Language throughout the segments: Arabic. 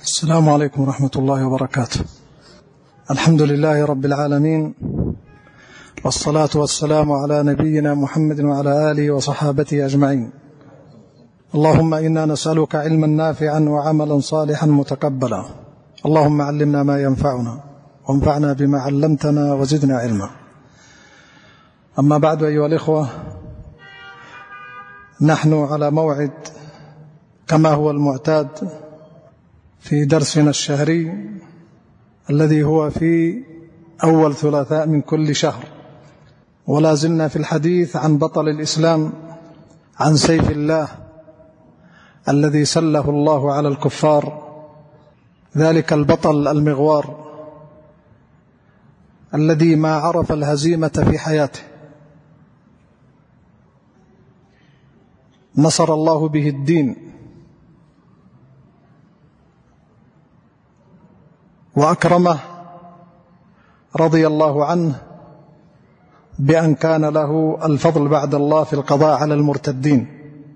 السلام عليكم ورحمة الله وبركاته. الحمد لله رب العالمين، والصلاة والسلام على نبينا محمد وعلى آله وصحابته أجمعين. اللهم إنا نسألك علما نافعا وعملا صالحا متقبلا. اللهم علمنا ما ينفعنا وانفعنا بما علمتنا وزدنا علما. أما بعد أيها الإخوة، نحن على موعد كما هو المعتاد في درسنا الشهري الذي هو في أول ثلاثاء من كل شهر، ولا زلنا في الحديث عن بطل الإسلام، عن سيف الله الذي سله الله على الكفار، ذلك البطل المغوار الذي ما عرف الهزيمة في حياته، نصر الله به الدين وأكرمه رضي الله عنه بأن كان له الفضل بعد الله في القضاء على المرتدين،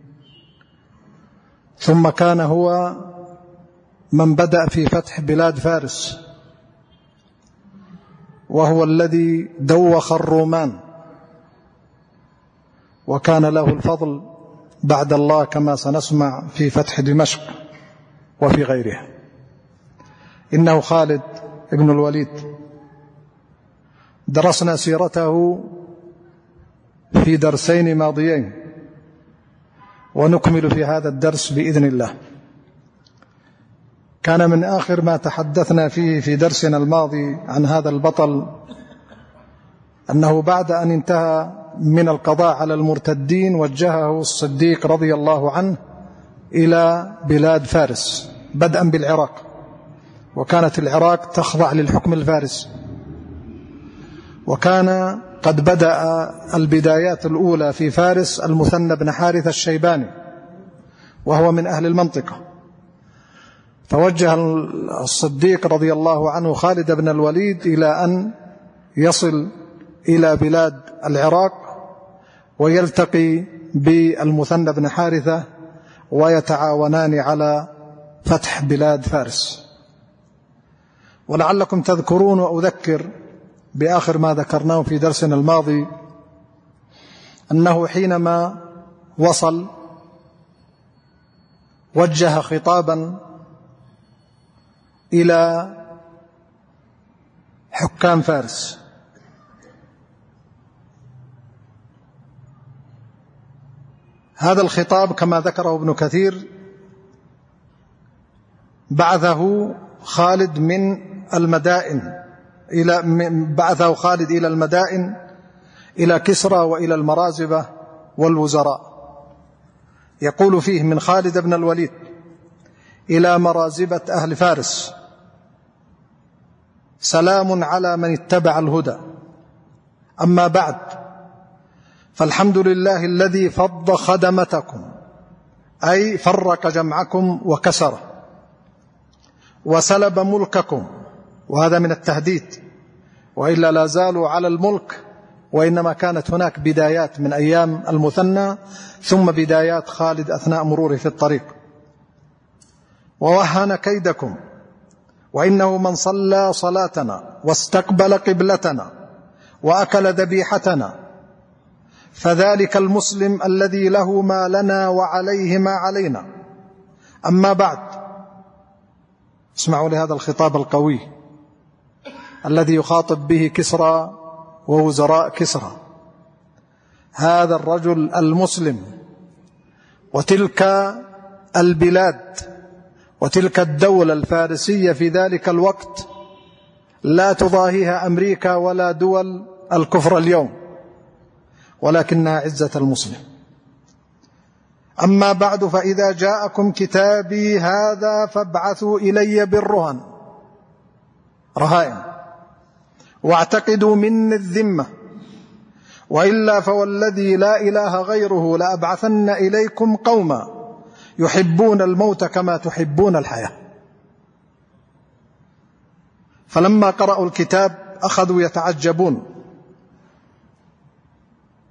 ثم كان هو من بدأ في فتح بلاد فارس، وهو الذي دوخ الرومان، وكان له الفضل بعد الله كما سنسمع في فتح دمشق وفي غيرها. إنه خالد ابن الوليد. درسنا سيرته في درسين ماضيين، ونكمل في هذا الدرس بإذن الله. كان من آخر ما تحدثنا فيه في درسنا الماضي عن هذا البطل أنه بعد أن انتهى من القضاء على المرتدين وجهه الصديق رضي الله عنه إلى بلاد فارس، بدءا بالعراق، وكانت العراق تخضع للحكم الفارسي، وكان قد بدأ البدايات الأولى في فارس المثنى بن حارثة الشيباني، وهو من أهل المنطقة. فوجه الصديق رضي الله عنه خالد بن الوليد إلى أن يصل إلى بلاد العراق ويلتقي بالمثنى بن حارثة ويتعاونان على فتح بلاد فارس. ولعلكم تذكرون وأذكر بآخر ما ذكرناه في درسنا الماضي أنه حينما وصل وجه خطابا إلى حكام فارس، هذا الخطاب كما ذكره ابن كثير بعثه خالد من المدائن بعثه خالد إلى المدائن، إلى كسرى وإلى المرازبة والوزراء. يقول فيه: من خالد بن الوليد إلى مرازبة أهل فارس، سلام على من اتبع الهدى، أما بعد، فالحمد لله الذي فض خدمتكم، أي فرق جمعكم وكسره، وسلب ملككم، وهذا من التهديد، وإلا لا زالوا على الملك، وإنما كانت هناك بدايات من أيام المثنى ثم بدايات خالد أثناء مروره في الطريق. ووهن كيدكم، وإنه من صلى صلاتنا واستقبل قبلتنا وأكل ذبيحتنا فذلك المسلم الذي له ما لنا وعليه ما علينا، أما بعد. اسمعوا لهذا الخطاب القوي الذي يخاطب به كسرى ووزراء كسرى. هذا الرجل المسلم وتلك البلاد وتلك الدولة الفارسية في ذلك الوقت لا تضاهيها أمريكا ولا دول الكفر اليوم، ولكنها عزة المسلم. أما بعد، فإذا جاءكم كتابي هذا فابعثوا إلي بالرهن، رهائن، واعتقدوا مني الذمة، وإلا فوالذي لا إله غيره لأبعثن إليكم قوما يحبون الموت كما تحبون الحياة. فلما قرأوا الكتاب أخذوا يتعجبون.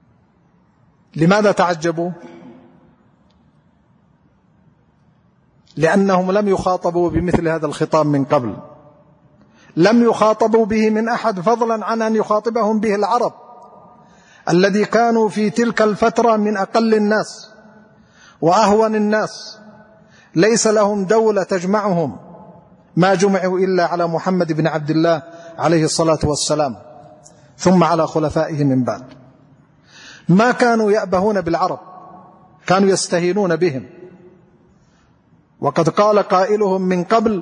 لماذا تعجبوا؟ لأنهم لم يخاطبوا بمثل هذا الخطاب من قبل، لم يخاطبوا به من أحد فضلا عن أن يخاطبهم به العرب الذي كانوا في تلك الفترة من أقل الناس وأهون الناس، ليس لهم دولة تجمعهم، ما جمعوا إلا على محمد بن عبد الله عليه الصلاة والسلام ثم على خلفائه من بعد. ما كانوا يأبهون بالعرب، كانوا يستهينون بهم. وقد قال قائلهم من قبل: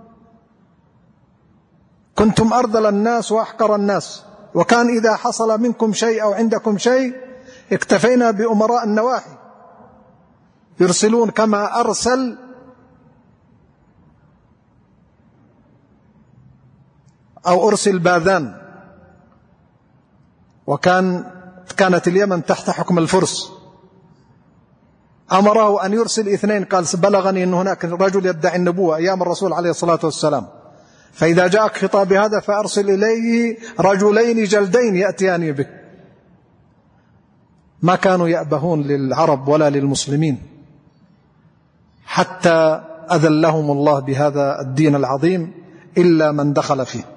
كنتم أرذل الناس وأحقر الناس، وكان إذا حصل منكم شيء أو عندكم شيء اكتفينا بأمراء النواحي يرسلون كما أرسل أو أرسل باذان، وكانت اليمن تحت حكم الفرس، أمره أن يرسل 2. قال: بلغني أن هناك رجل يدعي النبوة أيام الرسول عليه الصلاة والسلام، فإذا جاءك خطاب هذا فأرسل إليه 2 جلدين يأتيان بك. ما كانوا يأبهون للعرب ولا للمسلمين حتى أذلهم الله بهذا الدين العظيم إلا من دخل فيه.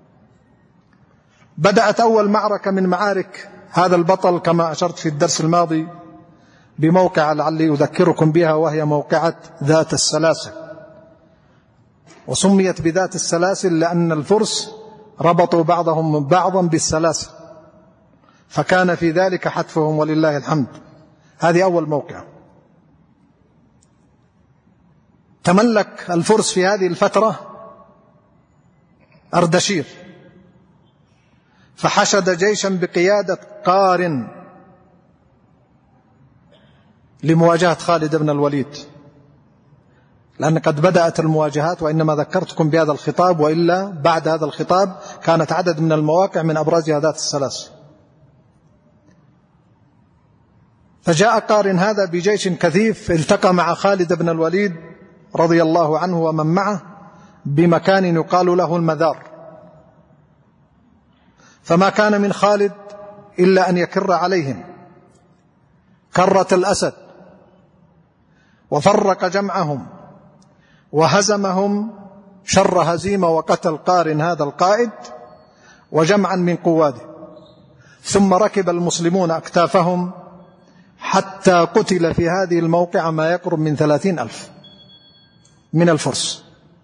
بدأت أول معركة من معارك هذا البطل كما أشرت في الدرس الماضي بموقع لعلي أذكركم بها، وهي موقعة ذات السلاسل. وسميت بذات السلاسل لأن الفرس ربطوا بعضهم بعضا بالسلاسل، فكان في ذلك حتفهم ولله الحمد. هذه أول موقع. تملك الفرس في هذه الفترة أردشير، فحشد جيشا بقيادة قارن لمواجهة خالد بن الوليد، لأن قد بدأت المواجهات، وإنما ذكرتكم بهذا الخطاب، وإلا بعد هذا الخطاب كانت عدد من المواقع من أبرزها ذات السلاسل. فجاء قارن هذا بجيش كثيف، التقى مع خالد بن الوليد رضي الله عنه ومن معه بمكان يقال له المذار، فما كان من خالد إلا أن يكر عليهم كرة الأسد، وفرق جمعهم وهزمهم شر هزيمة، وقتل قارن هذا القائد وجمعا من قواده. ثم ركب المسلمون أكتافهم حتى قتل في هذه الموقعة ما يقرب من 30,000 من الفرس.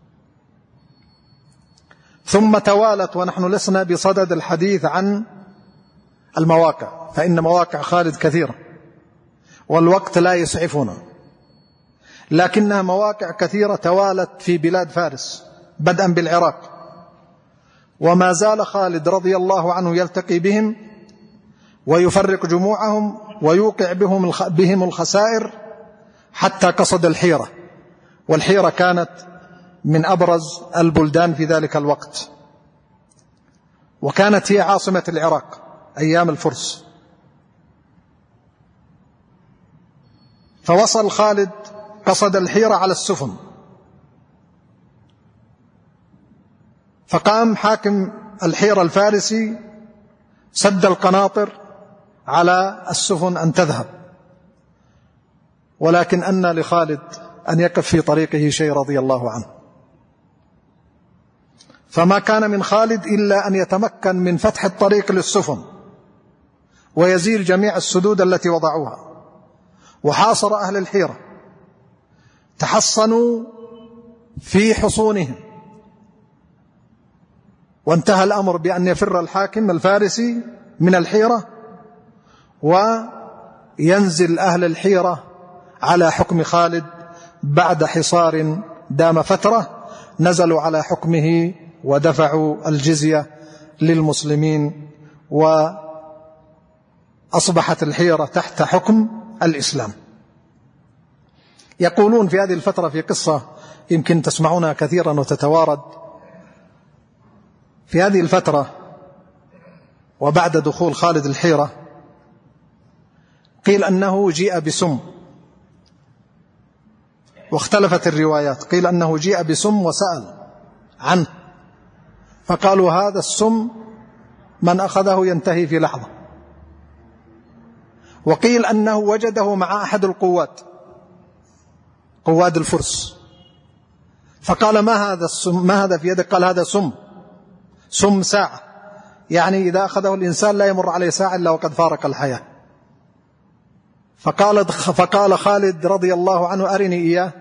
ثم توالت، ونحن لسنا بصدد الحديث عن المواقع، فإن مواقع خالد كثيرة والوقت لا يسعفنا، لكنها مواقع كثيرة توالت في بلاد فارس بدءا بالعراق. وما زال خالد رضي الله عنه يلتقي بهم ويفرق جموعهم ويوقع بهم الخسائر حتى قصد الحيرة، والحيرة كانت من أبرز البلدان في ذلك الوقت، وكانت هي عاصمة العراق أيام الفرس. فوصل خالد قصد الحيرة على السفن، فقام حاكم الحيرة الفارسي سد القناطر على السفن أن تذهب، ولكن أن لخالد أن يقف في طريقه شيء رضي الله عنه. فما كان من خالد إلا أن يتمكن من فتح الطريق للسفن ويزيل جميع السدود التي وضعوها، وحاصر أهل الحيرة، تحصنوا في حصونهم، وانتهى الأمر بأن يفر الحاكم الفارسي من الحيرة وينزل أهل الحيرة على حكم خالد. بعد حصار دام فترة نزلوا على حكمه ودفعوا الجزية للمسلمين، وأصبحت الحيرة تحت حكم الإسلام. يقولون في هذه الفترة في قصة يمكن تسمعونها كثيرا وتتوارد، في هذه الفترة وبعد دخول خالد الحيرة قيل أنه جيء بسم، واختلفت الروايات، قيل أنه جيء بسم وسأل عنه، فقالوا هذا السم من أخذه ينتهي في لحظة. وقيل أنه وجده مع أحد القواد، قواد الفرس، فقال ما هذا السم، ما هذا في يدك؟ قال هذا سم ساعة، يعني إذا أخذه الإنسان لا يمر عليه ساعة إلا وقد فارق الحياة. فقال خالد رضي الله عنه أرني إياه،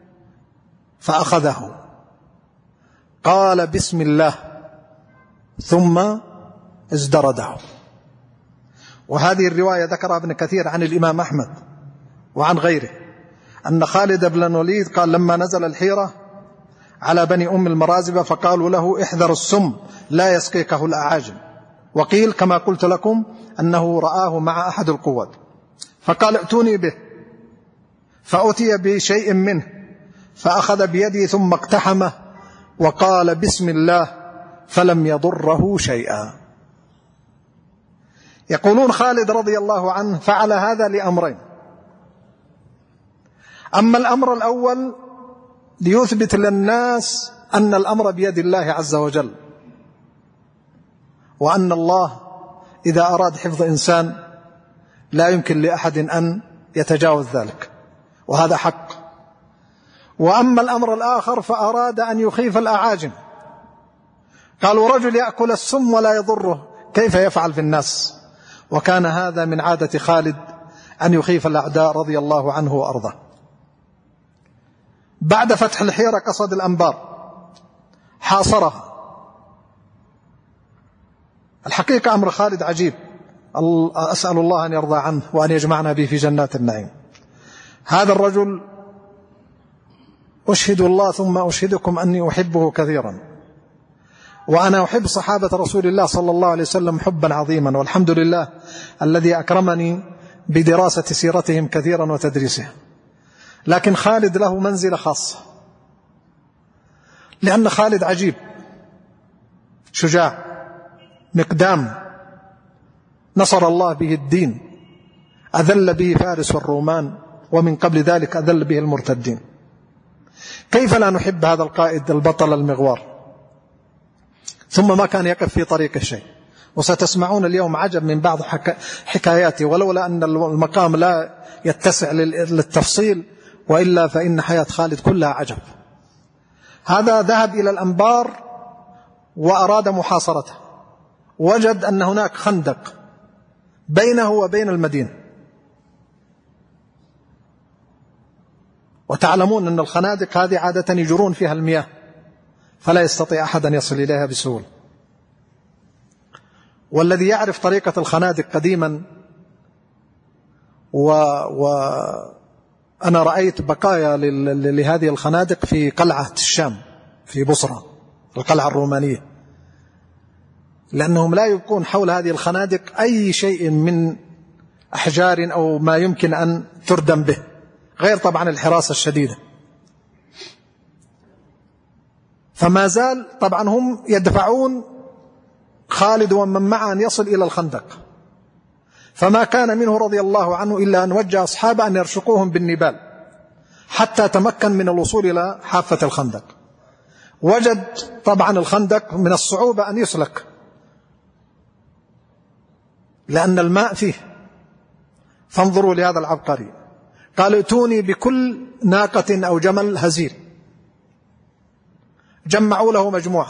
فأخذه قال بسم الله ثم ازدرده. وهذه الرواية ذكرها ابن كثير عن الإمام أحمد وعن غيره أن خالد بن الوليد قال لما نزل الحيرة على بني أم المرازبة فقالوا له احذر السم لا يسقيكه الأعاجم، وقيل كما قلت لكم أنه رآه مع أحد القوات، فقال ائتوني به، فأتي بشيء منه فأخذ بيدي ثم اقتحمه وقال بسم الله فلم يضره شيئا. يقولون خالد رضي الله عنه فعل هذا لأمرين: أما الأمر الأول ليثبت للناس أن الأمر بيد الله عز وجل، وأن الله إذا أراد حفظ إنسان لا يمكن لأحد أن يتجاوز ذلك، وهذا حق. وأما الأمر الآخر فأراد أن يخيف الأعاجم، قالوا رجل يأكل السم ولا يضره كيف يفعل في الناس؟ وكان هذا من عادة خالد أن يخيف الأعداء رضي الله عنه وأرضاه. بعد فتح الحيرة قصد الأنبار حاصرها. الحقيقة أمر خالد عجيب، أسأل الله أن يرضى عنه وأن يجمعنا به في جنات النعيم. هذا الرجل أشهد الله ثم أشهدكم أني أحبه كثيرا، وأنا أحب صحابة رسول الله صلى الله عليه وسلم حبا عظيما، والحمد لله الذي أكرمني بدراسة سيرتهم كثيرا وتدريسها. لكن خالد له منزلة خاصة، لأن خالد عجيب، شجاع، مقدام، نصر الله به الدين، أذل به فارس والرومان، ومن قبل ذلك أذل به المرتدين. كيف لا نحب هذا القائد البطل المغوار؟ ثم ما كان يقف في طريقه شيء. وستسمعون اليوم عجب من بعض حكاياته، ولولا أن المقام لا يتسع للتفصيل، وإلا فإن حياة خالد كلها عجب. هذا ذهب إلى الأنبار وأراد محاصرته، وجد أن هناك خندق بينه وبين المدينة، وتعلمون أن الخنادق هذه عادة يجرون فيها المياه فلا يستطيع أحد أن يصل إليها بسهولة. والذي يعرف طريقة الخنادق قديما، وأنا رأيت بقايا لهذه الخنادق في قلعة الشام في بصرة، القلعة الرومانية، لأنهم لا يبقون حول هذه الخنادق أي شيء من أحجار أو ما يمكن أن تردم به، غير طبعا الحراسة الشديدة. فما زال طبعا هم يدفعون خالد ومن معه أن يصل إلى الخندق، فما كان منه رضي الله عنه إلا أن وجه أصحابه أن يرشقوهم بالنبال حتى تمكن من الوصول إلى حافة الخندق. وجد طبعا الخندق من الصعوبة أن يسلك لأن الماء فيه. فانظروا لهذا العبقري، قال ائتوني بكل ناقة أو جمل هزيل. جمعوا له مجموعة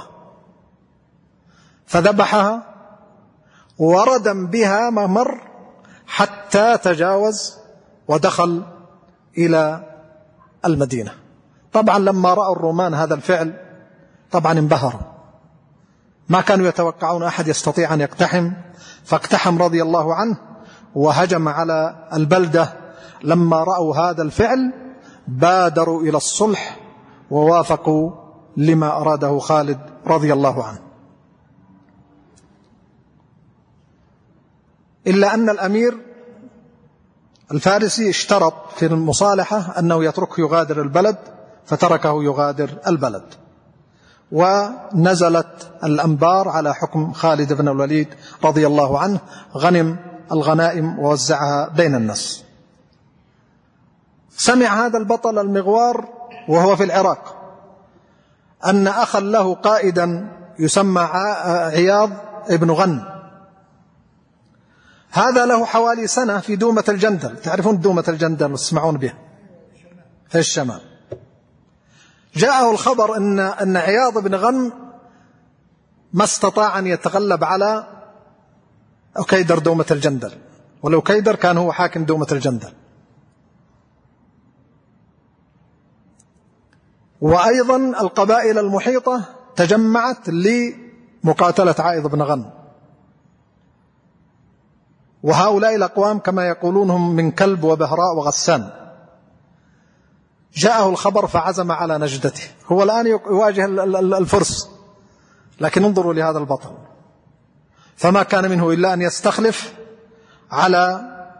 فذبحها وردم بها ممر حتى تجاوز ودخل إلى المدينة. طبعا لما رأوا الرومان هذا الفعل طبعا انبهروا، ما كانوا يتوقعون أحد يستطيع أن يقتحم، فاقتحم رضي الله عنه وهجم على البلدة. لما رأوا هذا الفعل بادروا إلى الصلح ووافقوا لما أراده خالد رضي الله عنه. إلا أن الأمير الفارسي اشترط في المصالحة أنه يتركه يغادر البلد، فتركه يغادر البلد، ونزلت الأنبار على حكم خالد بن الوليد رضي الله عنه، غنم الغنائم ووزعها بين الناس. سمع هذا البطل المغوار وهو في العراق أن أخا له قائدا يسمى عياض ابن غن، هذا له حوالي سنة في دومة الجندل. تعرفون دومة الجندل، تسمعون بها في الشمال. جاءه الخبر أن عياض بن غنم ما استطاع أن يتغلب على أكيدر دومة الجندل، ولو كيدر كان هو حاكم دومة الجندل. وأيضا القبائل المحيطة تجمعت لمقاتلة عائض بن غنم، وهؤلاء الأقوام كما يقولون هم من كلب وبهراء وغسان. جاءه الخبر فعزم على نجدته. هو الآن يواجه الفرس، لكن انظروا لهذا البطل، فما كان منه إلا أن يستخلف على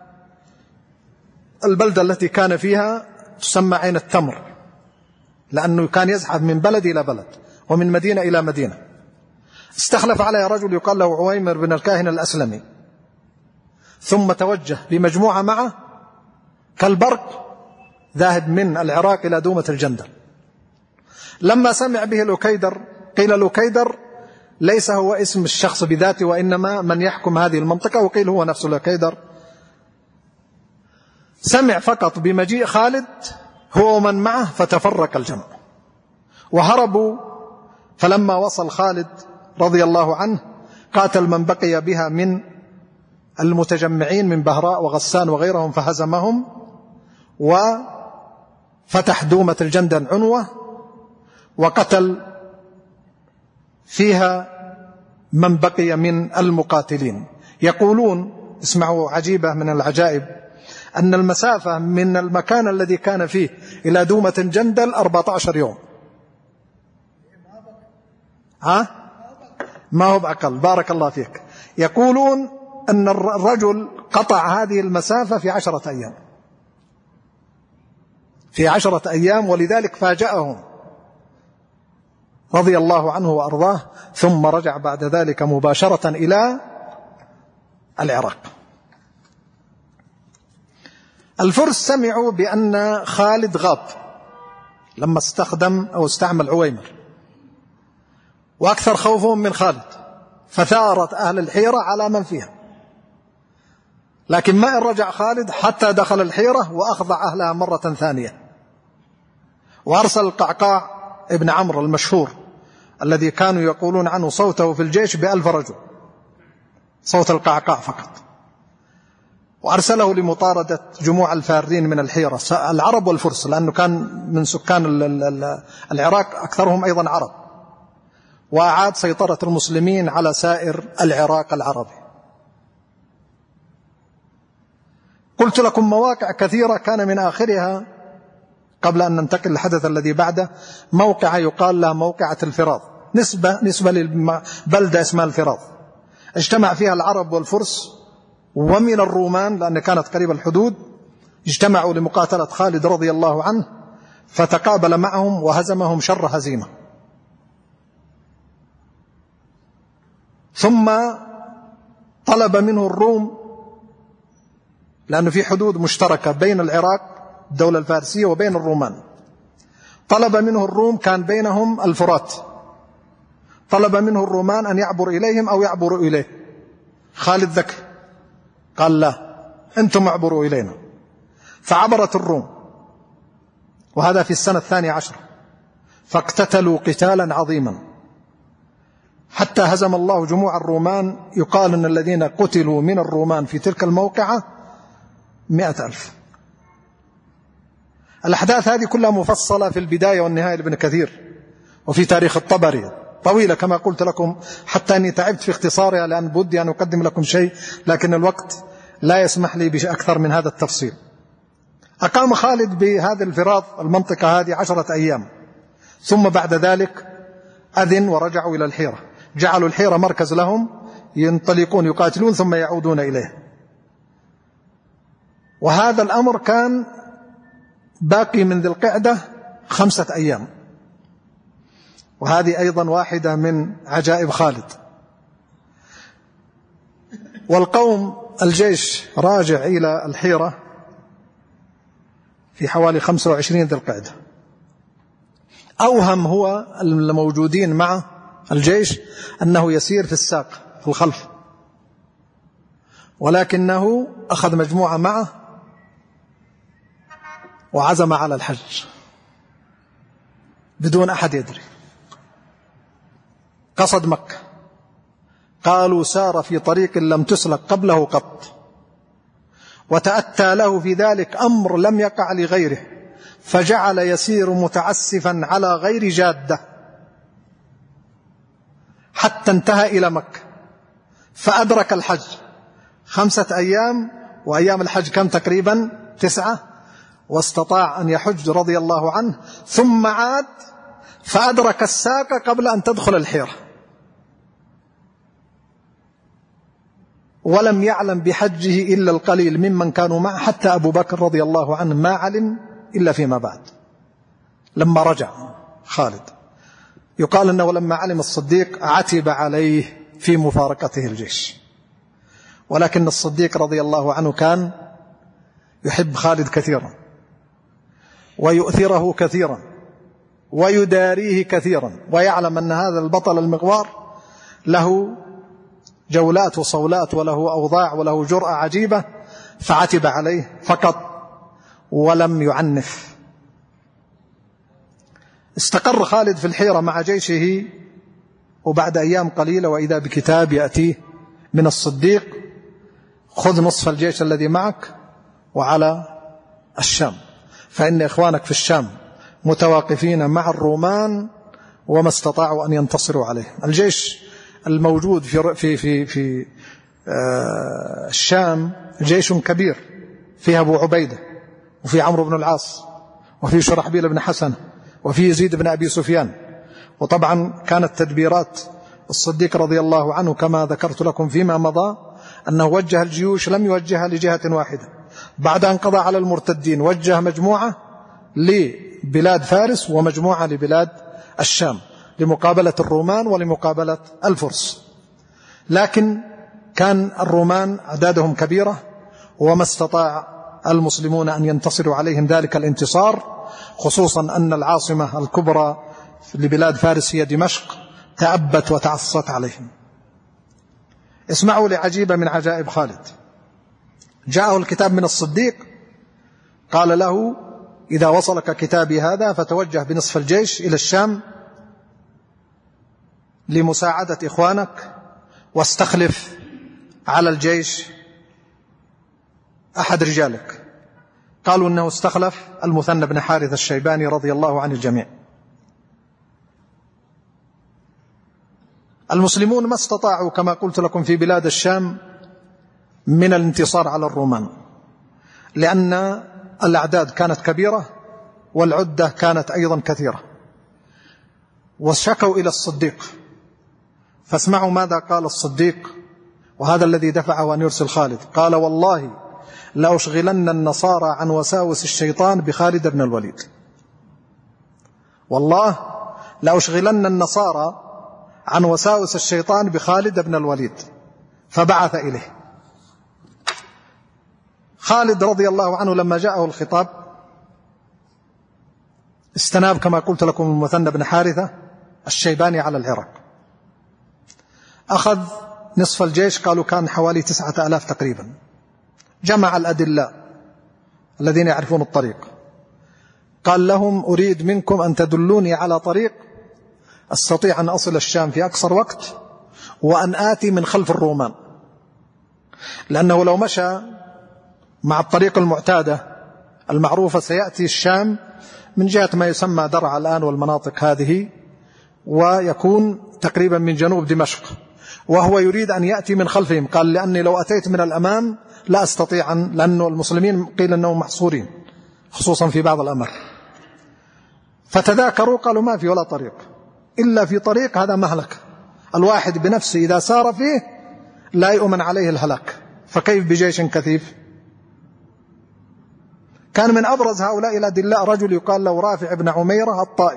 البلدة التي كان فيها تسمى عين التمر، لأنه كان يزحف من بلد إلى بلد ومن مدينة إلى مدينة. استخلف على رجل يقال له عويمر بن الكاهن الأسلمي، ثم توجه بمجموعة معه كالبرق ذاهب من العراق إلى دومة الجندل. لما سمع به الأكيدر قيل الأكيدر ليس هو اسم الشخص بذاته، وإنما من يحكم هذه المنطقة، وقيل هو نفس الأكيدر. سمع فقط بمجيء خالد هو ومن معه فتفرق الجمع وهربوا. فلما وصل خالد رضي الله عنه قاتل من بقي بها من المتجمعين من بهراء وغسان وغيرهم فهزمهم، وفتح دومة الجندل عنوة وقتل فيها من بقي من المقاتلين. يقولون، اسمعوا عجيبة من العجائب، أن المسافة من المكان الذي كان فيه إلى دومة الجندل 14 يوم. ما هو بأقل، بارك الله فيك. يقولون أن الرجل قطع هذه المسافة في 10 أيام، في 10 أيام، ولذلك فاجأهم رضي الله عنه وأرضاه، ثم رجع بعد ذلك مباشرة إلى العراق. الفرس سمعوا بأن خالد غاب لما استخدم أو استعمل عويمر، وأكثر خوفهم من خالد، فثارت أهل الحيرة على من فيها. لكن ما إن رجع خالد حتى دخل الحيرة وأخضع أهلها مرة ثانية، وأرسل القعقاع ابن عمرو المشهور الذي كانوا يقولون عنه صوته في الجيش ب1000 رجل، صوت القعقاع فقط، وأرسله لمطاردة جموع الفارين من الحيرة العرب والفرس، لأنه كان من سكان العراق أكثرهم أيضا عرب، وأعاد سيطرة المسلمين على سائر العراق العربي. قلت لكم مواقع كثيرة، كان من آخرها قبل أن ننتقل للحدث الذي بعده موقع يقال لها موقعة الفراض، نسبة للبلدة اسمها الفراض، اجتمع فيها العرب والفرس ومن الرومان، لأن كانت قريبة الحدود، اجتمعوا لمقاتلة خالد رضي الله عنه، فتقابل معهم وهزمهم شر هزيمة. ثم طلب منه الروم، لأنه في حدود مشتركة بين العراق الدولة الفارسية وبين الرومان، طلب منه الروم، كان بينهم الفرات، طلب منه الرومان أن يعبر إليهم أو يعبروا إليه. خالد ذكي قال لا، أنتم اعبروا إلينا. فعبرت الروم، وهذا في السنة 12، فاقتتلوا قتالا عظيما حتى هزم الله جموع الرومان. يقال أن الذين قتلوا من الرومان في تلك الموقعة 100,000. الأحداث هذه كلها مفصلة في البداية والنهاية لابن كثير، وفي تاريخ الطبري، طويلة كما قلت لكم، حتى أني تعبت في اختصارها لأن بدي أن أقدم لكم شيء، لكن الوقت لا يسمح لي بأكثر من هذا التفصيل. أقام خالد بهذه الفراض المنطقة هذه 10 أيام، ثم بعد ذلك أذن ورجعوا إلى الحيرة، جعلوا الحيرة مركز لهم، ينطلقون يقاتلون ثم يعودون إليه. وهذا الأمر كان باقي من ذي القعدة 5 أيام، وهذه أيضا واحدة من عجائب خالد. والقوم الجيش راجع إلى الحيرة في حوالي 25 ذي القعدة. أوهم هو الموجودين مع الجيش أنه يسير في الساق في الخلف، ولكنه أخذ مجموعة معه وعزم على الحج. بدون أحد يدري، قصد مكة. قالوا سار في طريق لم تسلك قبله قط، وتأتى له في ذلك أمر لم يقع لغيره، فجعل يسير متعسفا على غير جادة حتى انتهى إلى مكة، فأدرك الحج 5 أيام، وأيام الحج كم تقريبا 9، واستطاع أن يحج رضي الله عنه، ثم عاد فأدرك الساقة قبل أن تدخل الحيرة، ولم يعلم بحجه إلا القليل ممن كانوا معه، حتى أبو بكر رضي الله عنه ما علم إلا فيما بعد لما رجع خالد. يقال أنه لما علم الصديق عتب عليه في مفارقته الجيش، ولكن الصديق رضي الله عنه كان يحب خالد كثيرا ويؤثره كثيرا ويداريه كثيرا، ويعلم أن هذا البطل المغوار له جولات وصولات وله أوضاع وله جرأة عجيبة، فعتب عليه فقط ولم يعنف. استقر خالد في الحيرة مع جيشه، وبعد أيام قليلة وإذا بكتاب يأتيه من الصديق: خذ نصف الجيش الذي معك وعلى الشام، فإن إخوانك في الشام متواقفين مع الرومان وما استطاعوا أن ينتصروا عليه. الجيش الموجود في الشام جيش كبير، فيه أبو عبيدة، وفي عمرو بن العاص، وفي شرحبيل بن حسن، وفي يزيد بن أبي سفيان. وطبعا كانت تدبيرات الصديق رضي الله عنه كما ذكرت لكم فيما مضى، أنه وجه الجيوش لم يوجهها لجهة واحدة، بعد أن قضى على المرتدين وجه مجموعة لبلاد فارس ومجموعة لبلاد الشام لمقابلة الرومان ولمقابلة الفرس. لكن كان الرومان أعدادهم كبيرة، وما استطاع المسلمون أن ينتصروا عليهم ذلك الانتصار، خصوصا أن العاصمة الكبرى لبلاد فارس هي دمشق تأبت وتعصت عليهم. اسمعوا لعجيبة من عجائب خالد. جاءه الكتاب من الصديق، قال له: إذا وصلك كتابي هذا فتوجه بنصف الجيش إلى الشام لمساعدة إخوانك، واستخلف على الجيش أحد رجالك. قالوا إنه استخلف المثنى بن حارث الشيباني رضي الله عن الجميع. المسلمون ما استطاعوا كما قلت لكم في بلاد الشام من الانتصار على الرومان، لأن الأعداد كانت كبيرة والعدة كانت أيضا كثيرة، وشكوا إلى الصديق. فاسمعوا ماذا قال الصديق، وهذا الذي دفعه أن يرسل خالد. قال: والله لأشغلن النصارى عن وساوس الشيطان بخالد بن الوليد، والله لأشغلن النصارى عن وساوس الشيطان بخالد بن الوليد. فبعث إليه. خالد رضي الله عنه لما جاءه الخطاب استناب كما قلت لكم المثنى بن حارثة الشيباني على العراق، أخذ نصف الجيش، قالوا كان حوالي 9,000 تقريبا، جمع الأدلاء الذين يعرفون الطريق، قال لهم: أريد منكم أن تدلوني على طريق أستطيع أن أصل الشام في أقصر وقت، وأن آتي من خلف الرومان، لأنه لو مشى مع الطريق المعتادة المعروفة سيأتي الشام من جهة ما يسمى درعا الآن والمناطق هذه، ويكون تقريبا من جنوب دمشق، وهو يريد أن يأتي من خلفهم. قال: لأني لو أتيت من الأمام لا أستطيع لأن المسلمين قيل أنهم محصورين خصوصا في بعض الأمر. فتذاكروا قالوا: ما في ولا طريق إلا في طريق هذا مهلك، الواحد بنفسه إذا سار فيه لا يؤمن عليه الهلاك، فكيف بجيش كثيف؟ كان من أبرز هؤلاء الأدلاء رجل يقال له رافع بن عميرة الطائي،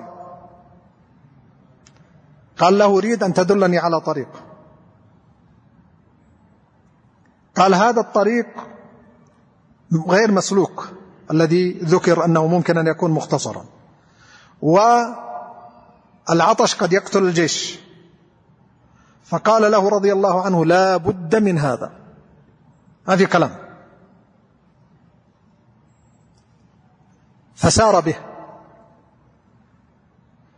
قال له: أريد أن تدلني على طريق. قال: هذا الطريق غير مسلوك الذي ذكر أنه ممكن أن يكون مختصرا، والعطش قد يقتل الجيش. فقال له رضي الله عنه: لا بد من هذا، ما في كلام. فسار به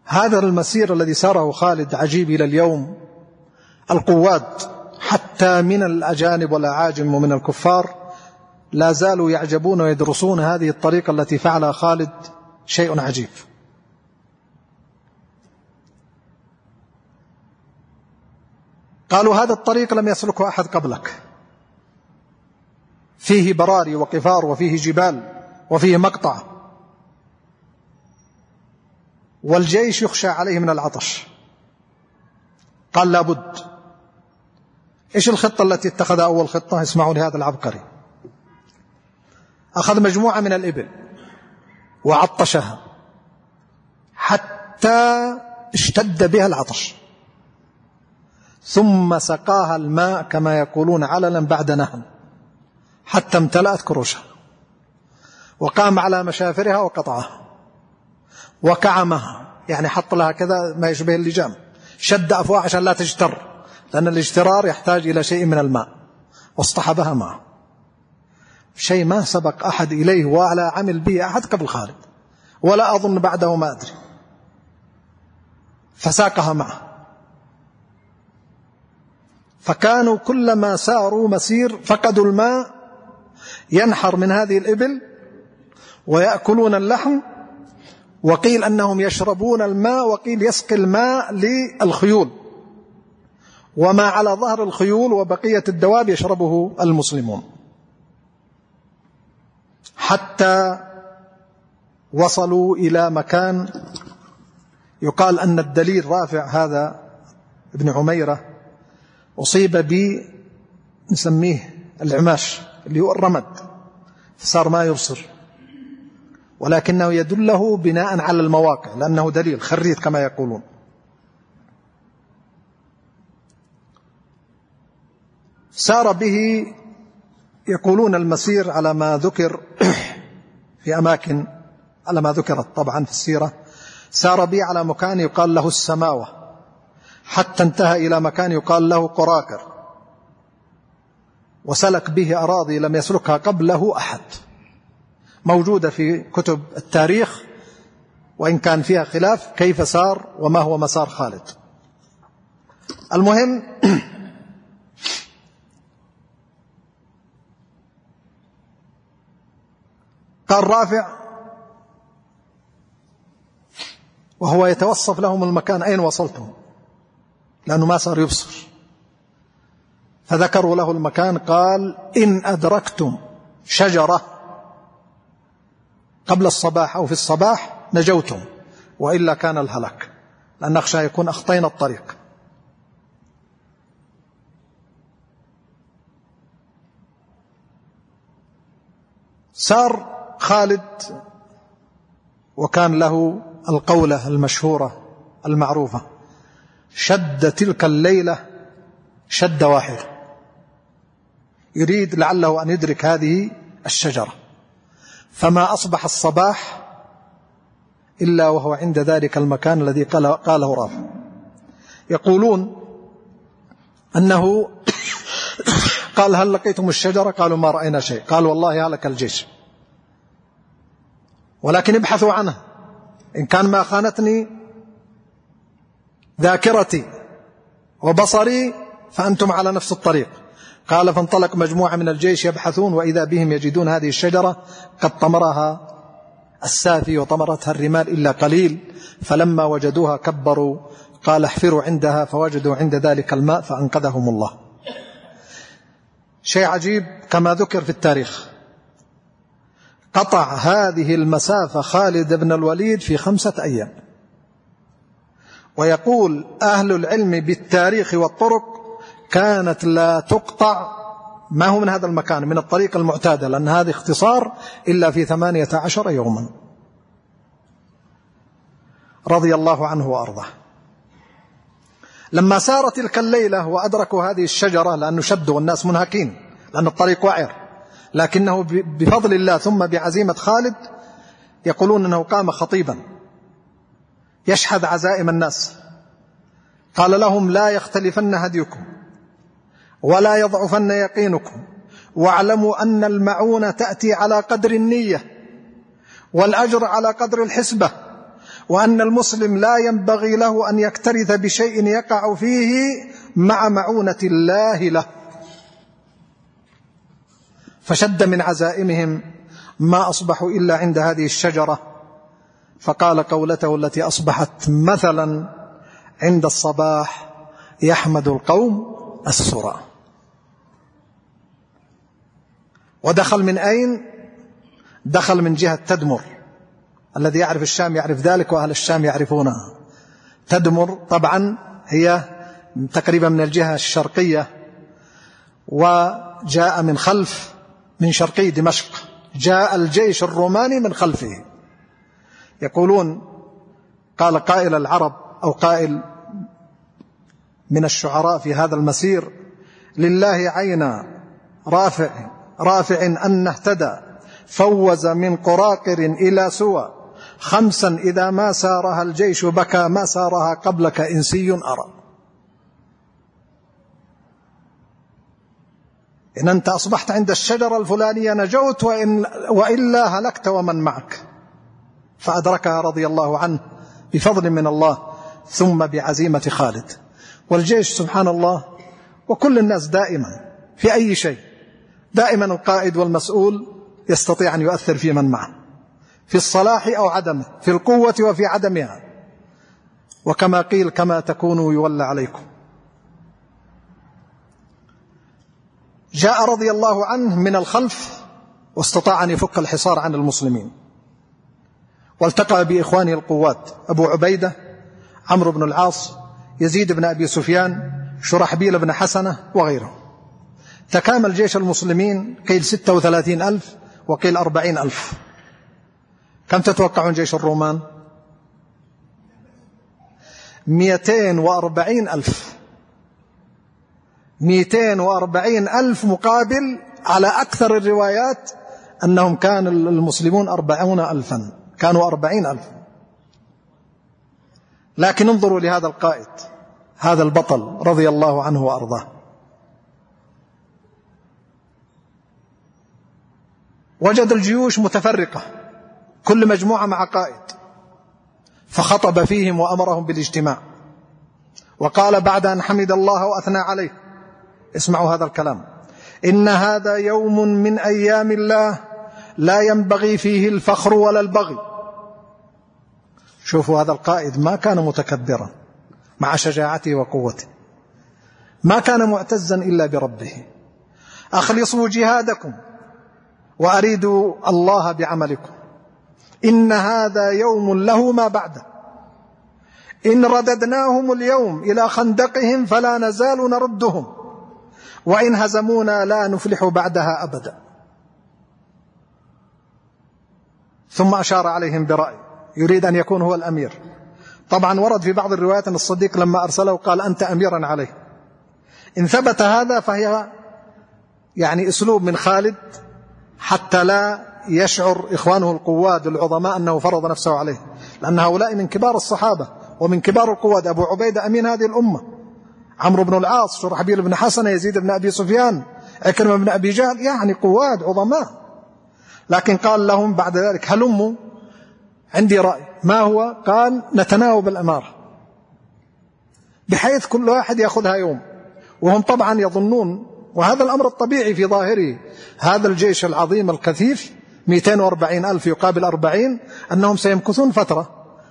هذا المسير الذي ساره خالد عجيب إلى اليوم. القواد حتى من الأجانب والأعاجم ومن الكفار لا زالوا يعجبون ويدرسون هذه الطريقة التي فعلها خالد، شيء عجيب. قالوا هذا الطريق لم يسلكه أحد قبلك، فيه براري وقفار وفيه جبال وفيه مقطع، والجيش يخشى عليه من العطش. قال لابد. إيش الخطة التي اتخذها؟ أول خطة، اسمعوا لهذا العبقري، أخذ مجموعة من الإبل وعطشها حتى اشتد بها العطش، ثم سقاها الماء كما يقولون عللا بعد نهم حتى امتلأت كروشها، وقام على مشافرها وقطعها وكعمها، يعني حط لها كذا ما يشبه اللجام، شد أفواه عشان لا تجتر، لأن الاجترار يحتاج إلى شيء من الماء، واصطحبها معه، شيء ما سبق أحد إليه ولا عمل به أحد قبل خالد، ولا أظن بعده، ما أدري. فساقها معه، فكانوا كلما ساروا مسير فقدوا الماء ينحر من هذه الإبل ويأكلون اللحم، وقيل أنهم يشربون الماء، وقيل يسقي الماء للخيول، وما على ظهر الخيول وبقية الدواب يشربه المسلمون، حتى وصلوا إلى مكان يقال أن الدليل رافع هذا ابن عميرة أصيب نسميه العماش اللي هو الرمد، فصار ما يبصر، ولكنه يدله بناء على المواقع، لأنه دليل خريط كما يقولون. سار به يقولون المسير على ما ذكر في أماكن، على ما ذكرت طبعا في السيرة، سار به على مكان يقال له السماوة، حتى انتهى إلى مكان يقال له قراكر، وسلك به أراضي لم يسلكها قبله أحد، موجودة في كتب التاريخ، وإن كان فيها خلاف كيف سار وما هو مسار خالد. المهم قال رافع وهو يتوصف لهم المكان أين وصلتم، لأنه ما صار يبصر، فذكروا له المكان، قال إن أدركتم شجرة قبل الصباح أو في الصباح نجوتم، وإلا كان الهلاك، لأن نخشى يكون أخطينا الطريق. سار خالد وكان له القولة المشهورة المعروفة، شد تلك الليلة شد واحد، يريد لعله أن يدرك هذه الشجرة، فما أصبح الصباح إلا وهو عند ذلك المكان الذي قاله رافع. يقولون أنه قال هل لقيتم الشجرة؟ قالوا ما رأينا شيء. قال والله هلك الجيش، ولكن ابحثوا عنه، إن كان ما خانتني ذاكرتي وبصري فأنتم على نفس الطريق. قال فانطلق مجموعة من الجيش يبحثون، وإذا بهم يجدون هذه الشجرة قد طمرها السافي وطمرتها الرمال إلا قليل، فلما وجدوها كبروا، قال احفروا عندها، فوجدوا عند ذلك الماء فأنقذهم الله. شيء عجيب كما ذكر في التاريخ، قطع هذه المسافة خالد بن الوليد في 5 أيام. ويقول أهل العلم بالتاريخ والطرق كانت لا تقطع ما هو من هذا المكان من الطريق المعتادة، لأن هذا اختصار، إلا في 18 يوما، رضي الله عنه وأرضاه. لما سارت تلك الليلة وأدركوا هذه الشجرة، لأنه شدوا الناس منهكين لأن الطريق وعر، لكنه بفضل الله ثم بعزيمة خالد يقولون أنه قام خطيبا يشحذ عزائم الناس، قال لهم لا يختلفن هديكم ولا يضعفن يقينكم، واعلموا أن المعونة تأتي على قدر النية، والأجر على قدر الحسبة، وأن المسلم لا ينبغي له أن يكترث بشيء يقع فيه مع معونة الله له. فشد من عزائمهم ما أصبحوا إلا عند هذه الشجرة، فقال قولته التي أصبحت مثلا عند الصباح: يحمد القوم السرى. ودخل من أين؟ دخل من جهة تدمر. الذي يعرف الشام يعرف ذلك، وأهل الشام يعرفونها. تدمر طبعا هي تقريبا من الجهة الشرقية، وجاء من خلف، من شرقي دمشق، جاء الجيش الروماني من خلفه. يقولون قال قائل العرب أو قائل من الشعراء في هذا المسير: لله عينا رافع أن اهتدى، فوز من قراقر إلى سوى، خمسا إذا ما سارها الجيش بكى، ما سارها قبلك إنسي أرى. إن أنت أصبحت عند الشجرة الفلانية نجوت، وإلا هلكت ومن معك. فأدركها رضي الله عنه بفضل من الله، ثم بعزيمة خالد. والجيش سبحان الله، وكل الناس دائما في أي شيء، دائما القائد والمسؤول يستطيع أن يؤثر في من معه، في الصلاح أو عدمه، في القوة وفي عدمها، وكما قيل: كما تكونوا يولى عليكم. جاء رضي الله عنه من الخلف، واستطاع أن يفك الحصار عن المسلمين، والتقى بإخوانه القوات: أبو عبيدة، عمرو بن العاص، يزيد بن أبي سفيان، شرحبيل بن حسنة وغيره. تكامل جيش المسلمين، قيل 36,000 وقيل 40,000. كم تتوقعون جيش الرومان؟ 240,000. 240,000 مقابل، على أكثر الروايات أنهم كان المسلمون 40,000، كانوا 40,000. لكن انظروا لهذا القائد، هذا البطل رضي الله عنه وأرضاه. وجد الجيوش متفرقة، كل مجموعة مع قائد، فخطب فيهم وأمرهم بالاجتماع، وقال بعد أن حمد الله وأثنى عليه: اسمعوا هذا الكلام: إن هذا يوم من أيام الله لا ينبغي فيه الفخر ولا البغي. شوفوا هذا القائد ما كان متكبرا، مع شجاعته وقوته، ما كان معتزا إلا بربه. أخلصوا جهادكم وأريدوا الله بعملكم، إن هذا يوم له ما بعده، إن رددناهم اليوم إلى خندقهم فلا نزال نردهم، وإن هزمونا لا نفلح بعدها أبدا. ثم أشار عليهم برأي، يريد أن يكون هو الأمير. طبعا ورد في بعض الروايات أن الصديق لما أرسله قال: أنت أميرا عليه. إن ثبت هذا فهي يعني أسلوب من خالد حتى لا يشعر إخوانه القواد العظماء أنه فرض نفسه عليه، لأن هؤلاء من كبار الصحابة ومن كبار القواد. أبو عبيدة أمين هذه الأمة، عمرو بن العاص، شرحبيل بن حسنة، يزيد بن أبي سفيان، عكرمة بن أبي جهل، يعني قواد عظماء. لكن قال لهم بعد ذلك: هلموا عندي رأي. ما هو؟ قال: نتناوب الأمارة، بحيث كل واحد يأخذها يوم. وهم طبعا يظنون، وهذا الأمر الطبيعي في ظاهره، هذا الجيش العظيم الكثيف 240,000 يقابل 40، أنهم سيمكثون فترة.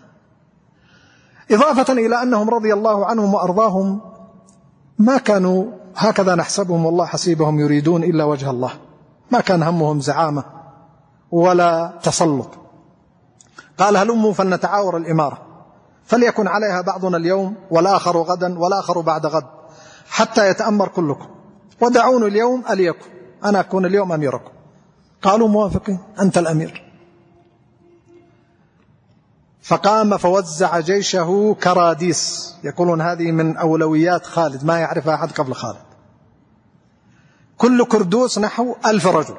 إضافة إلى أنهم رضي الله عنهم وأرضاهم ما كانوا هكذا نحسبهم والله حسيبهم يريدون إلا وجه الله، ما كان همهم زعامة ولا تسلط. قال: هلموا فلنتعاور الإمارة، فليكن عليها بعضنا اليوم والآخر غدا والآخر بعد غد، حتى يتأمر كلكم، ودعوني اليوم أليكم، أنا أكون اليوم أميركم. قالوا: موافقين، أنت الأمير. فقام فوزع جيشه كراديس، يقولون هذه من أولويات خالد، ما يعرفها أحد قبل خالد. كل كردوس نحو 1000 رجل.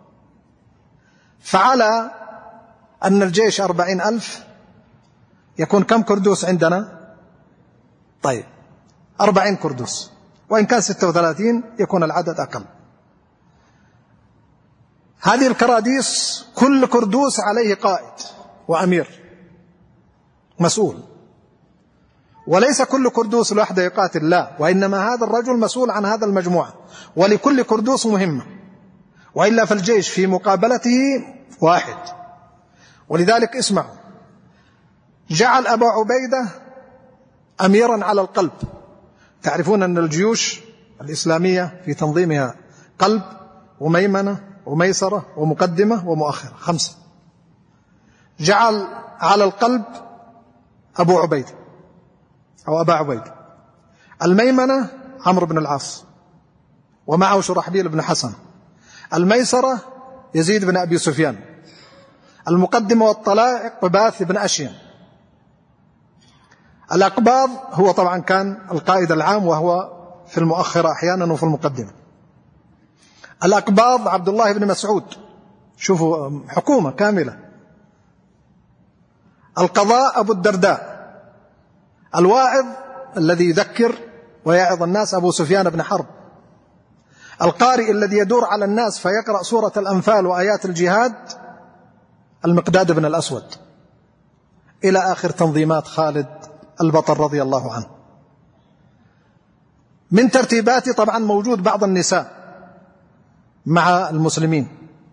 فعلى أن الجيش 40,000 يكون كم كردوس عندنا؟ طيب 40 كردوس، وإن كان 36 يكون العدد أقل. هذه الكراديس كل كردوس عليه قائد وأمير، مسؤول، وليس كل كردوس لوحده يقاتل، لا، وإنما هذا الرجل مسؤول عن هذا المجموعة، ولكل كردوس مهمة، وإلا فالجيش في مقابلته واحد. ولذلك اسمعوا، جعل أبا عبيدة أميرا على القلب. تعرفون أن الجيوش الإسلامية في تنظيمها قلب وميمنة وميسرة ومقدمة ومؤخرة، 5. جعل على القلب أبو عبيدة أو أبا عبيدة، الميمنة عمرو بن العاص ومعه شرحبيل بن حسن، الميسرة يزيد بن أبي سفيان، المقدمة والطلائق قباث بن أشيم، الأقباض هو طبعا كان القائد العام وهو في المؤخرة أحيانا وفي المقدمة. الأقباض عبد الله بن مسعود، شوفوا حكومة كاملة. القضاء أبو الدرداء، الواعظ الذي يذكر ويعظ الناس أبو سفيان بن حرب، القارئ الذي يدور على الناس فيقرأ سورة الأنفال وآيات الجهاد المقداد بن الأسود، إلى آخر تنظيمات خالد البطل رضي الله عنه. من ترتيباته طبعا موجود بعض النساء مع المسلمين،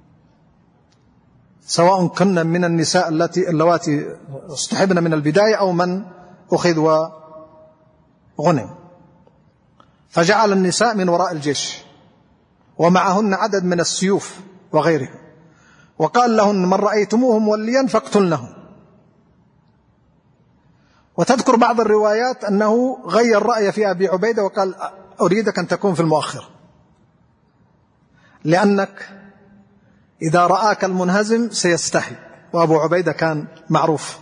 سواء كنا من النساء اللواتي اصطحبن من البداية أو من أخذ وغنم، فجعل النساء من وراء الجيش ومعهن عدد من السيوف وغيره، وقال لهن من رأيتموهم موليا فاقتلنهم. وتذكر بعض الروايات أنه غير رأيه في أبي عبيدة وقال أريدك أن تكون في المؤخر، لأنك إذا رآك المنهزم سيستحي، وأبو عبيدة كان معروف.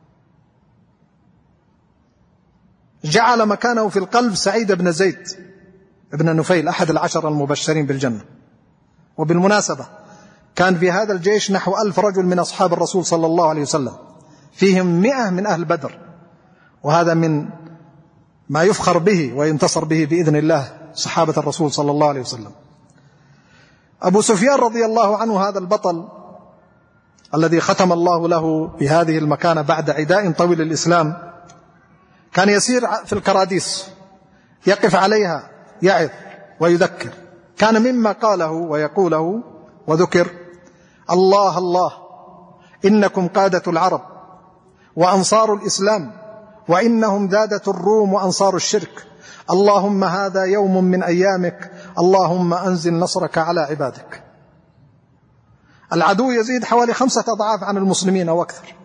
جعل مكانه في القلب سعيد بن زيد بن نفيل، أحد 10 المبشرين بالجنة. وبالمناسبة كان في هذا الجيش نحو 1000 رجل من أصحاب الرسول صلى الله عليه وسلم، فيهم 100 من أهل بدر، وهذا من ما يفخر به وينتصر به بإذن الله صحابة الرسول صلى الله عليه وسلم. أبو سفيان رضي الله عنه، هذا البطل الذي ختم الله له بهذه المكانة بعد عداء طويل الإسلام، كان يسير في الكراديس يقف عليها يعظ ويذكر. كان مما قاله ويقوله وذكر: الله الله إنكم قادة العرب وأنصار الإسلام، وإنهم ذادة الروم وأنصار الشرك، اللهم هذا يوم من أيامك، اللهم أنزل نصرك على عبادك. العدو يزيد حوالي 5 أضعاف عن المسلمين أو أكثر.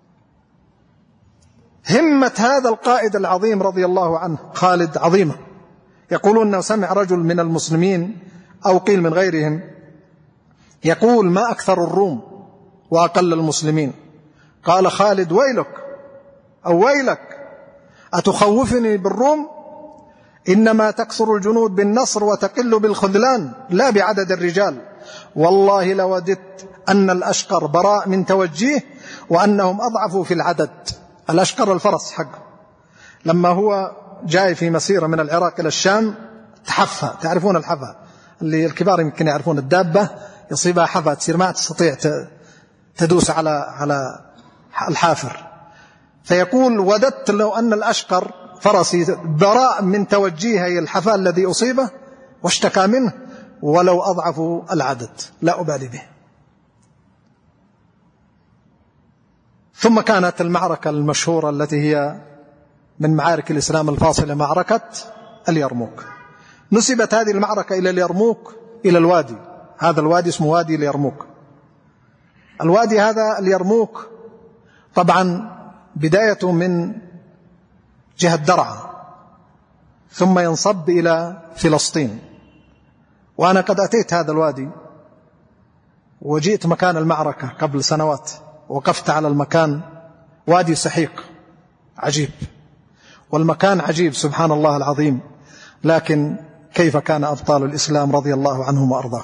همة هذا القائد العظيم رضي الله عنه خالد عظيمة. يقولون أنه سمع رجل من المسلمين أو قيل من غيرهم يقول: ما أكثر الروم وأقل المسلمين؟ قال خالد: ويلك أو ويلك، أتخوفني بالروم؟ إنما تكثر الجنود بالنصر وتقل بالخذلان، لا بعدد الرجال. والله لوددت أن الأشقر براء من توجيه وأنهم أضعفوا في العدد. الأشقر الفرس حقه، لما هو جاي في مسيرة من العراق إلى الشام تحفى. تعرفون الحفى اللي الكبار يمكن يعرفون، الدابة يصيبها حفى تصير ما تستطيع تدوس على الحافر. فيقول: وددت لو أن الأشقر فرسي براء من توجيه الحفاء الذي أصيبه واشتكى منه، ولو أضعفوا العدد لا أبالي به. ثم كانت المعركة المشهورة التي هي من معارك الإسلام الفاصلة، معركة اليرموك. نسبت هذه المعركة إلى اليرموك، إلى الوادي، هذا الوادي اسمه وادي اليرموك. الوادي هذا اليرموك طبعا بدايته من جهة درعا ثم ينصب إلى فلسطين. وأنا قد أتيت هذا الوادي وجئت مكان المعركة قبل سنوات، وقفت على المكان، وادي سحيق عجيب، والمكان عجيب سبحان الله العظيم. لكن كيف كان أبطال الإسلام رضي الله عنهم وأرضاهم.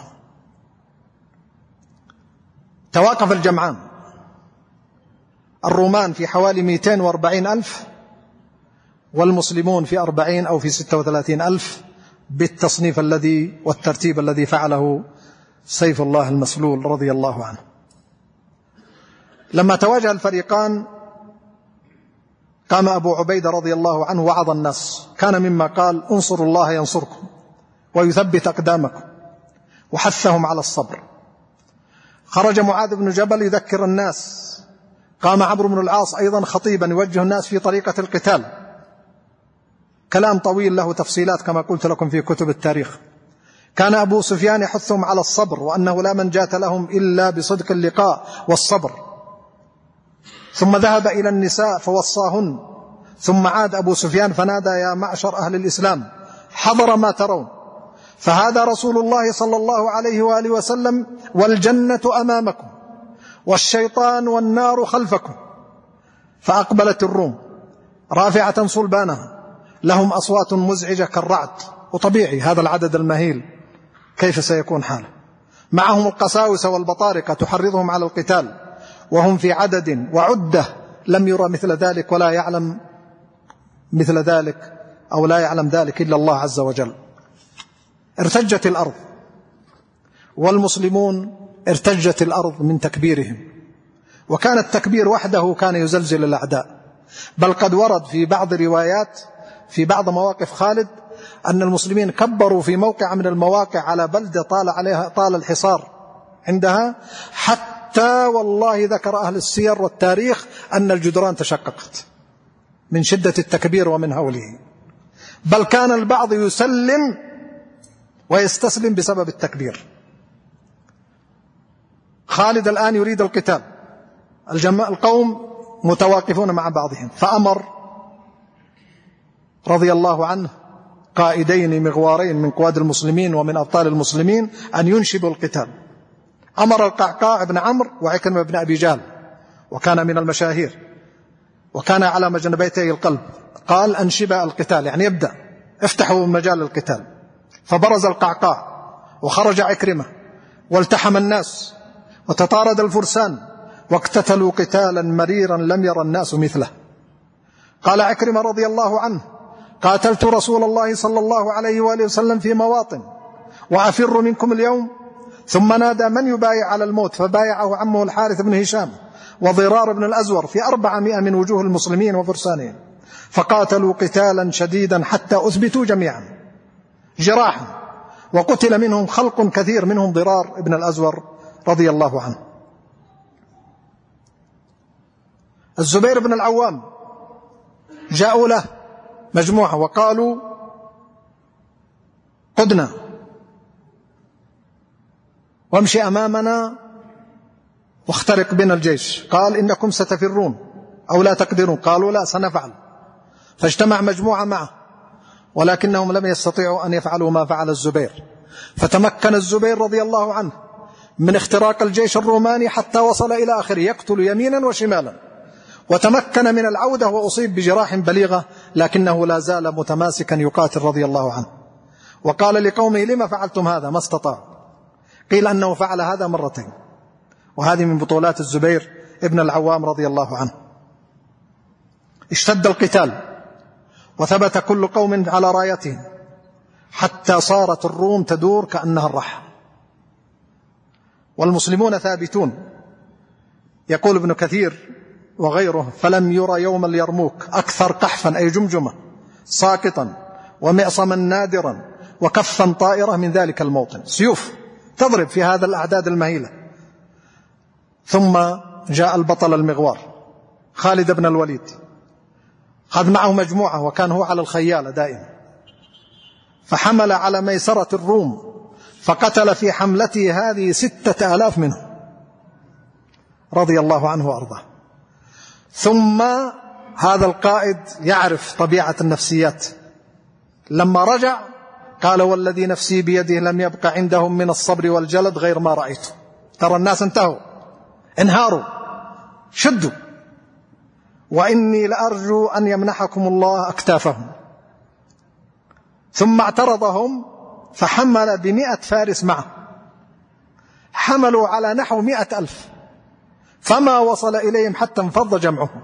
تواقف الجمعان، الرومان في حوالي 240,000 والمسلمون في 40 أو في 36,000 بالتصنيف الذي والترتيب الذي فعله سيف الله المسلول رضي الله عنه. لما تواجه الفريقان قام أبو عبيدة رضي الله عنه وعظ الناس، كان مما قال: انصروا الله ينصركم ويثبت أقدامكم، وحثهم على الصبر. خرج معاذ بن جبل يذكر الناس. قام عمرو بن العاص أيضا خطيبا يوجه الناس في طريقة القتال، كلام طويل له تفصيلات كما قلت لكم في كتب التاريخ. كان أبو سفيان يحثهم على الصبر، وأنه لا منجاة لهم إلا بصدق اللقاء والصبر. ثم ذهب إلى النساء فوصاهن، ثم عاد أبو سفيان فنادى: يا معشر أهل الإسلام، حضر ما ترون، فهذا رسول الله صلى الله عليه وآله وسلم، والجنة أمامكم والشيطان والنار خلفكم. فأقبلت الروم رافعة صلبانها، لهم أصوات مزعجة كالرعد، وطبيعي هذا العدد المهيل كيف سيكون حاله؟ معهم القساوسة والبطارقة تحرضهم على القتال، وهم في عدد وعدة لم يرى مثل ذلك، ولا يعلم مثل ذلك أو لا يعلم ذلك إلا الله عز وجل. ارتجت الأرض، والمسلمون ارتجت الأرض من تكبيرهم، وكان التكبير وحده كان يزلزل الأعداء. بل قد ورد في بعض روايات في بعض مواقف خالد أن المسلمين كبروا في موقع من المواقع على بلدة طال الحصار عندها، حتى والله ذكر أهل السير والتاريخ أن الجدران تشققت من شدة التكبير ومن هوله. بل كان البعض يسلم ويستسلم بسبب التكبير. خالد الآن يريد القتال، القوم متواقفون مع بعضهم، فأمر رضي الله عنه قائدين مغوارين من قواد المسلمين ومن أبطال المسلمين أن ينشبوا القتال. أمر القعقاع بن عمرو وعكرمة بن أبي جهل، وكان من المشاهير وكان على مجنبيتي القلب، قال: أنشبا القتال، يعني يبدأ، افتحوا مجال القتال. فبرز القعقاع وخرج عكرمة، والتحم الناس وتطارد الفرسان، واقتتلوا قتالا مريرا لم ير الناس مثله. قال عكرمة رضي الله عنه: قاتلت رسول الله صلى الله عليه وآله وسلم في مواطن، وأفر منكم اليوم. ثم نادى من يبايع على الموت، فبايعه عمه الحارث بن هشام وضرار بن الأزور في 400 من وجوه المسلمين وفرسانهم، فقاتلوا قتالا شديدا حتى أثبتوا جميعا جراحا، وقتل منهم خلق كثير، منهم ضرار بن الأزور رضي الله عنه. الزبير بن العوام جاءوا له مجموعة وقالوا: قدنا وامشي أمامنا واخترق بنا الجيش. قال: إنكم ستفرون أو لا تقدرون. قالوا: لا، سنفعل. فاجتمع مجموعة معه، ولكنهم لم يستطيعوا أن يفعلوا ما فعل الزبير. فتمكن الزبير رضي الله عنه من اختراق الجيش الروماني حتى وصل إلى آخره، يقتل يمينا وشمالا، وتمكن من العودة وأصيب بجراح بليغة، لكنه لا زال متماسكا يقاتل رضي الله عنه. وقال لقومه: لما فعلتم هذا؟ ما استطاع. قيل أنه فعل هذا مرتين، وهذه من بطولات الزبير ابن العوام رضي الله عنه. اشتد القتال وثبت كل قوم على رايتهم، حتى صارت الروم تدور كأنها الرحى، والمسلمون ثابتون. يقول ابن كثير وغيره: فلم يرى يوم اليرموك أكثر قحفا أي جمجمة ساقطا ومعصما نادرا وكفا طائرة من ذلك الموطن، سيوف تضرب في هذا الأعداد المهيلة. ثم جاء البطل المغوار خالد بن الوليد، خذ معه مجموعة، وكان هو على الخيالة دائما، فحمل على ميسرة الروم، فقتل في حملته هذه 6000 منهم رضي الله عنه وأرضاه. ثم هذا القائد يعرف طبيعة النفسيات، لما رجع قال: والذي نفسي بيده لم يبق عندهم من الصبر والجلد غير ما رأيته. ترى الناس انتهوا، انهاروا، شدوا، وإني لأرجو أن يمنحكم الله أكتافهم. ثم اعترضهم فحمل ب100 فارس معه، حملوا على نحو 100,000، فما وصل إليهم حتى انفض جمعهم.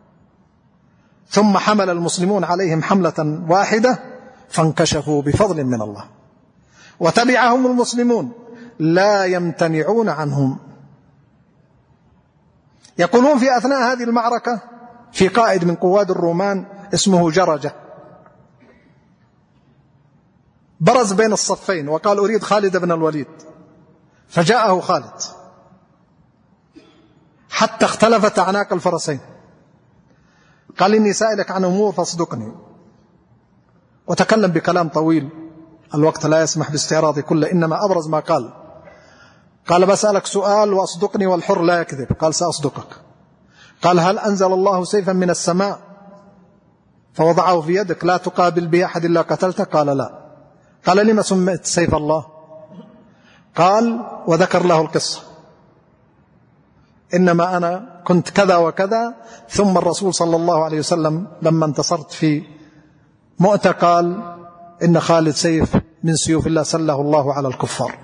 ثم حمل المسلمون عليهم حملة واحدة فانكشفوا بفضل من الله، وتبعهم المسلمون لا يمتنعون عنهم. يقولون في أثناء هذه المعركة: في قائد من قواد الرومان اسمه جرجة، برز بين الصفين وقال أريد خالد بن الوليد، فجاءه خالد حتى اختلفت أعناق الفرسين. قال إني سائلك عن أمور فاصدقني، وتكلم بكلام طويل، الوقت لا يسمح باستعراض كله، إنما أبرز ما قال بسألك سؤال وأصدقني والحر لا يكذب. قال سأصدقك. قال هل أنزل الله سيفا من السماء فوضعه في يدك لا تقابل به أحد إلا قتلته؟ قال لا. قال لما سميت سيف الله؟ قال وذكر له القصة، إنما أنا كنت كذا وكذا، ثم الرسول صلى الله عليه وسلم لما انتصرت في مؤتة قال إن خالد سيف من سيوف الله سله الله على الكفار.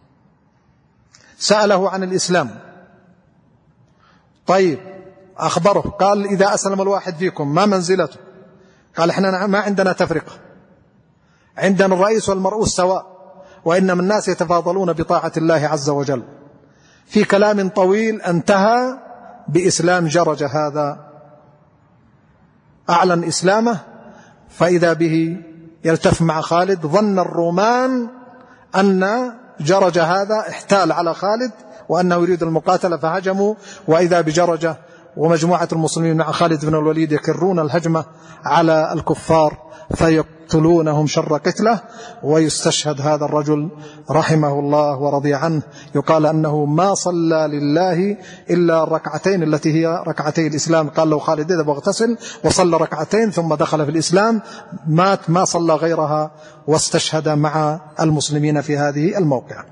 سأله عن الإسلام، طيب أخبره. قال إذا أسلم الواحد فيكم ما منزلته؟ قال إحنا ما عندنا تفرقة، عندنا الرئيس والمرؤوس سواء، وإنما الناس يتفاضلون بطاعة الله عز وجل. في كلام طويل انتهى بإسلام جرجة هذا، أعلن إسلامه، فإذا به يلتف مع خالد. ظن الرومان أن جرجة هذا احتال على خالد وأنه يريد المقاتلة، فهجموا، وإذا بجرجة ومجموعة المسلمين مع خالد بن الوليد يكرون الهجمة على الكفار فيقتلونهم شر قتله، ويستشهد هذا الرجل رحمه الله ورضي عنه. يقال أنه ما صلى لله إلا الركعتين التي هي ركعتي الإسلام. قال له خالد اذهب واغتسل، وصلى ركعتين ثم دخل في الإسلام، مات ما صلى غيرها، واستشهد مع المسلمين في هذه الموقعة.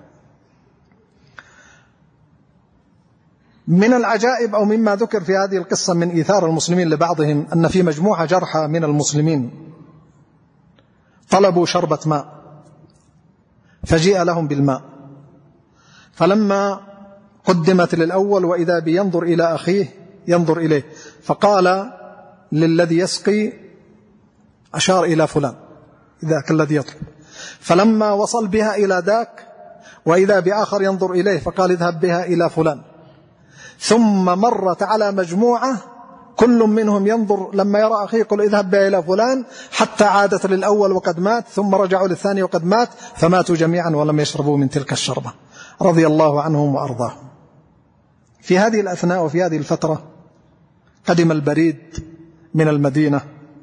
من العجائب أو مما ذكر في هذه القصة من إيثار المسلمين لبعضهم أن في مجموعة جرحى من المسلمين طلبوا شربة ماء، فجيء لهم بالماء، فلما قدمت للأول وإذا بينظر إلى أخيه ينظر إليه، فقال للذي يسقي أشار إلى فلان ذاك الذي يطلب، فلما وصل بها إلى ذاك وإذا بآخر ينظر إليه فقال اذهب بها إلى فلان، ثم مرت على مجموعة كل منهم ينظر لما يرى أخيه يقول اذهب بها إلى فلان، حتى عادت للأول وقد مات، ثم رجعوا للثاني وقد مات، فماتوا جميعا ولم يشربوا من تلك الشربة، رضي الله عنهم وأرضاهم. في هذه الأثناء وفي هذه الفترة قدم البريد من المدينة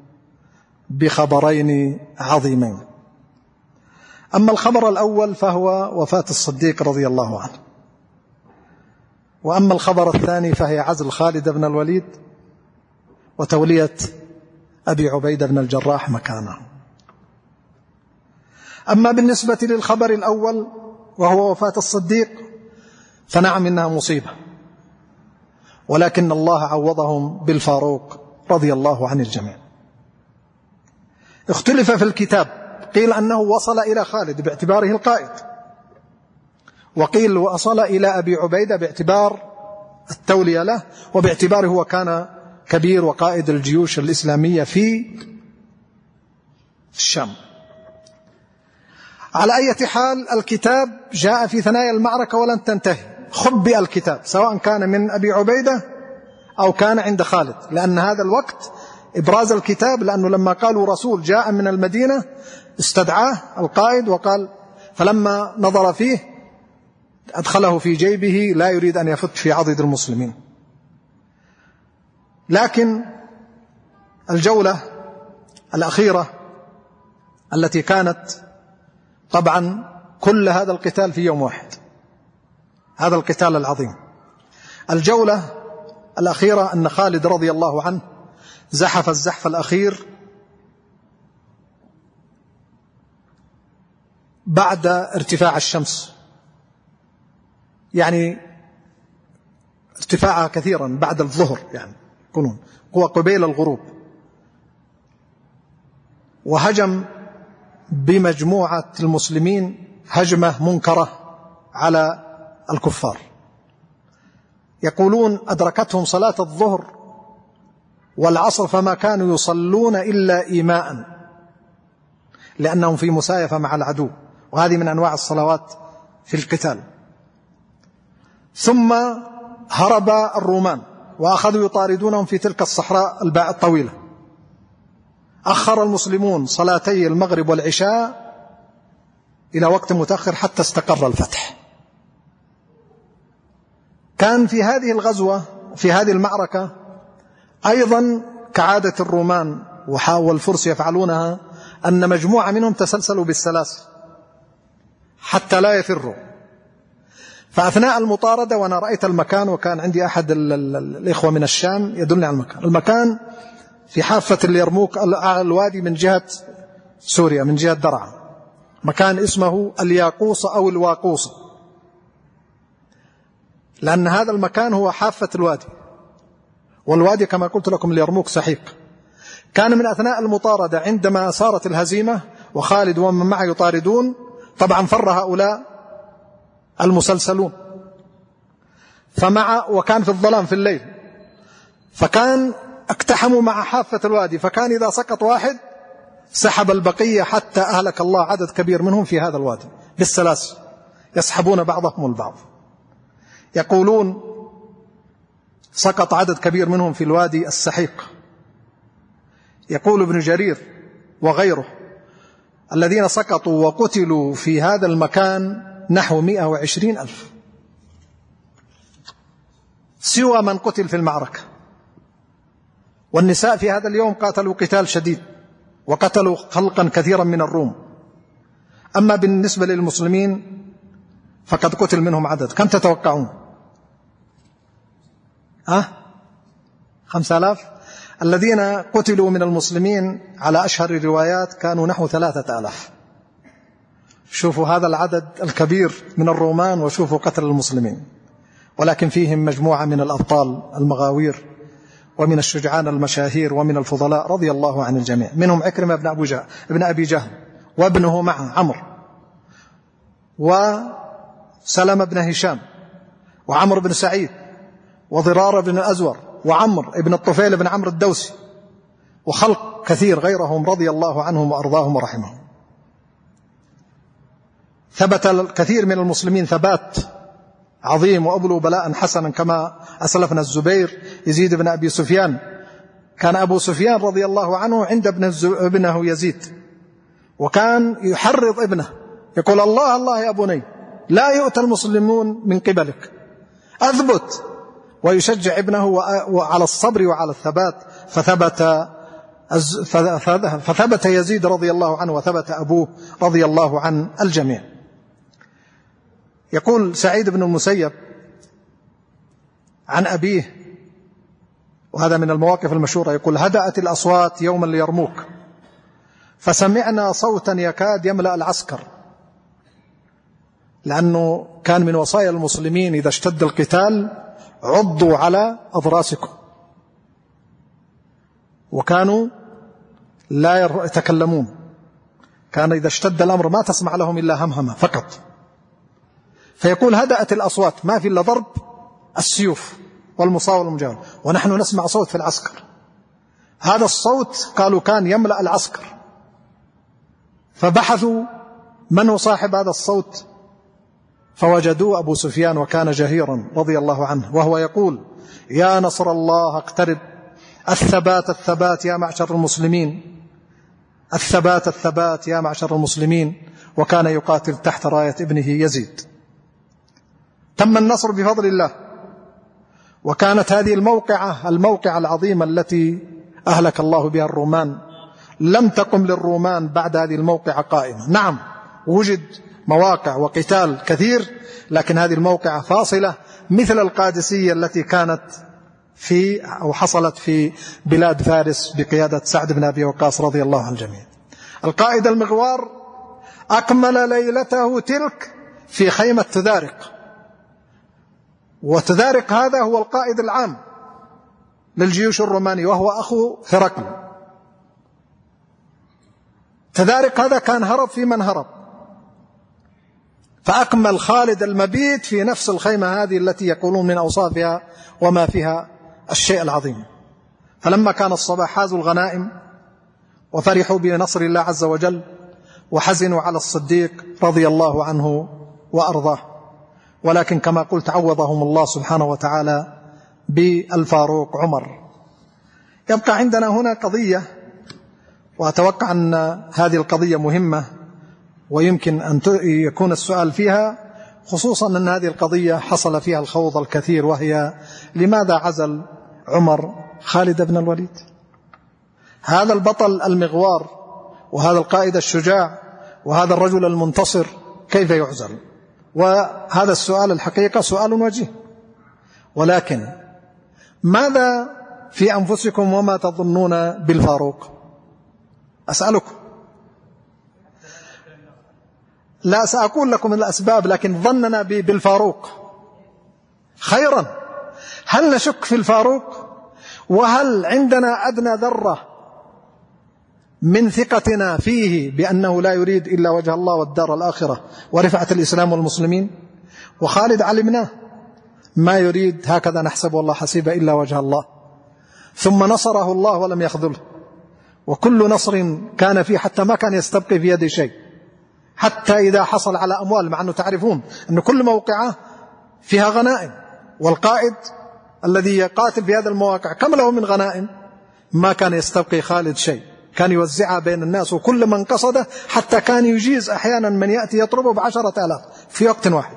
بخبرين عظيمين. أما الخبر الأول فهو وفاة الصديق رضي الله عنه، وأما الخبر الثاني فهي عزل خالد بن الوليد وتولية أبي عبيدة بن الجراح مكانه. أما بالنسبة للخبر الأول وهو وفاة الصديق فنعم إنها مصيبة، ولكن الله عوضهم بالفاروق رضي الله عن الجميع. اختلف في الكتاب، قيل أنه وصل إلى خالد باعتباره القائد، وقيل وصل إلى أبي عبيدة باعتبار التولية له، وباعتباره هو كان كبير وقائد الجيوش الإسلامية في الشام. على أي حال الكتاب جاء في ثنايا المعركة ولن تنتهي، خبئ الكتاب سواء كان من أبي عبيدة أو كان عند خالد، لأن هذا الوقت إبراز الكتاب، لأنه لما قالوا رسول جاء من المدينة استدعاه القائد وقال، فلما نظر فيه أدخله في جيبه لا يريد أن يفت في عضد المسلمين. لكن الجولة الأخيرة التي كانت طبعا كل هذا القتال في يوم واحد، هذا القتال العظيم، الجولة الأخيرة أن خالد رضي الله عنه زحف الزحف الأخير بعد ارتفاع الشمس، يعني ارتفاعها كثيرا بعد الظهر، يعني يقولون هو قبيل الغروب، وهجم بمجموعة المسلمين هجمة منكرة على الكفار. يقولون أدركتهم صلاة الظهر والعصر فما كانوا يصلون إلا إيماء، لأنهم في مسايفة مع العدو، وهذه من أنواع الصلوات في القتال. ثم هرب الرومان وأخذوا يطاردونهم في تلك الصحراء الطويلة. أخر المسلمون صلاتي المغرب والعشاء إلى وقت متأخر حتى استقر الفتح. كان في هذه الغزوة، في هذه المعركة أيضا كعادة الرومان والفرس يفعلونها، أن مجموعة منهم تسلسلوا بالسلاسل حتى لا يفروا. فأثناء المطاردة، وأنا رأيت المكان وكان عندي أحد الإخوة من الشام يدلني على المكان في حافة اليرموك الوادي من جهة سوريا، من جهة درعا، مكان اسمه الياقوصة أو الواقوصة، لأن هذا المكان هو حافة الوادي، والوادي كما قلت لكم اليرموك سحيق. كان من أثناء المطاردة عندما صارت الهزيمة وخالد ومن معه يطاردون، طبعا فر هؤلاء المسلسلون وكان في الظلام في الليل، فكان اقتحموا مع حافة الوادي، فكان إذا سقط واحد سحب البقية حتى أهلك الله عدد كبير منهم في هذا الوادي بالسلاسل، يسحبون بعضهم البعض. يقولون سقط عدد كبير منهم في الوادي السحيق. يقول ابن جرير وغيره الذين سقطوا وقتلوا في هذا المكان نحو 120,000 سوى من قتل في المعركة. والنساء في هذا اليوم قاتلوا قتال شديد وقتلوا خلقا كثيرا من الروم. أما بالنسبة للمسلمين فقد قتل منهم عدد، كم تتوقعون؟ 5,000. الذين قتلوا من المسلمين على أشهر الروايات كانوا نحو 3,000. شوفوا هذا العدد الكبير من الرومان وشوفوا قتل المسلمين، ولكن فيهم مجموعة من الأبطال المغاوير ومن الشجعان المشاهير ومن الفضلاء رضي الله عن الجميع. منهم عكرمة بن أبي جهل وابنه معه عمرو، وسلمة بن هشام، وعمرو بن سعيد، وضرار بن الأزور، وعمرو بن الطفيل بن عمرو الدوسي، وخلق كثير غيرهم رضي الله عنهم وأرضاهم ورحمهم. ثبت الكثير من المسلمين ثبات عظيم وأبلوا بلاء حسنا كما أسلفنا الزبير يزيد بن أبي سفيان. كان أبو سفيان رضي الله عنه عند ابنه يزيد، وكان يحرض ابنه يقول الله الله يا بني لا يؤتى المسلمون من قبلك، أثبت، ويشجع ابنه على الصبر وعلى الثبات. فثبت يزيد رضي الله عنه وثبت أبوه رضي الله عن الجميع. يقول سعيد بن المسيب عن أبيه، وهذا من المواقف المشهورة، يقول هدأت الأصوات يوما ليرموك فسمعنا صوتا يكاد يملأ العسكر، لأنه كان من وصايا المسلمين إذا اشتد القتال عضوا على أضراسكم، وكانوا لا يتكلمون، كان إذا اشتد الأمر ما تسمع لهم إلا همهمة فقط. فيقول هدأت الأصوات، ما في إلا ضرب السيوف والمصاول والمجاول، ونحن نسمع صوت في العسكر. هذا الصوت قالوا كان يملأ العسكر، فبحثوا من هو صاحب هذا الصوت، فوجدوا أبو سفيان، وكان جهيرا رضي الله عنه، وهو يقول يا نصر الله اقترب، الثبات الثبات يا معشر المسلمين، الثبات الثبات يا معشر المسلمين. وكان يقاتل تحت راية ابنه يزيد. تم النصر بفضل الله. وكانت هذه الموقعة العظيمة التي أهلك الله بها الرومان لم تقم للرومان بعد هذه الموقعة قائمة. نعم وجد مواقع وقتال كثير، لكن هذه الموقعة فاصلة، مثل القادسية التي كانت في أو حصلت في بلاد فارس بقيادة سعد بن أبي وقاص رضي الله عن الجميع. القائد المغوار أكمل ليلته تلك في خيمة تذارق، وتذارق هذا هو القائد العام للجيوش الروماني وهو أخو هرقل. تذارق هذا كان هرب في من هرب، فأكمل خالد المبيت في نفس الخيمة هذه التي يقولون من أوصافها وما فيها الشيء العظيم. فلما كان الصباح حازوا الغنائم وفرحوا بنصر الله عز وجل، وحزنوا على الصديق رضي الله عنه وأرضاه، ولكن كما قلت عوضهم الله سبحانه وتعالى بالفاروق عمر. يبقى عندنا هنا قضية، وأتوقع أن هذه القضية مهمة ويمكن أن يكون السؤال فيها، خصوصا أن هذه القضية حصل فيها الخوض الكثير، وهي لماذا عزل عمر خالد بن الوليد؟ هذا البطل المغوار وهذا القائد الشجاع وهذا الرجل المنتصر كيف يعزل؟ وهذا السؤال الحقيقة سؤال وجيه، ولكن ماذا في أنفسكم وما تظنون بالفاروق؟ أسألكم، لا سأقول لكم الأسباب، لكن ظننا بالفاروق خيرا. هل نشك في الفاروق؟ وهل عندنا أدنى ذرة من ثقتنا فيه بأنه لا يريد إلا وجه الله والدار الآخرة ورفعة الإسلام والمسلمين؟ وخالد علمناه ما يريد، هكذا نحسب والله حسيب، إلا وجه الله، ثم نصره الله ولم يخذله، وكل نصر كان فيه حتى ما كان يستبقي في يده شيء، حتى إذا حصل على أموال، مع أنه تعرفون أن كل موقعة فيها غنائم، والقائد الذي يقاتل في هذا المواقع كم له من غنائم؟ ما كان يستبقي خالد شيء، كان يوزعها بين الناس، وكل من قصده، حتى كان يجيز أحيانا من يأتي يطلبه ب10,000 في وقت واحد.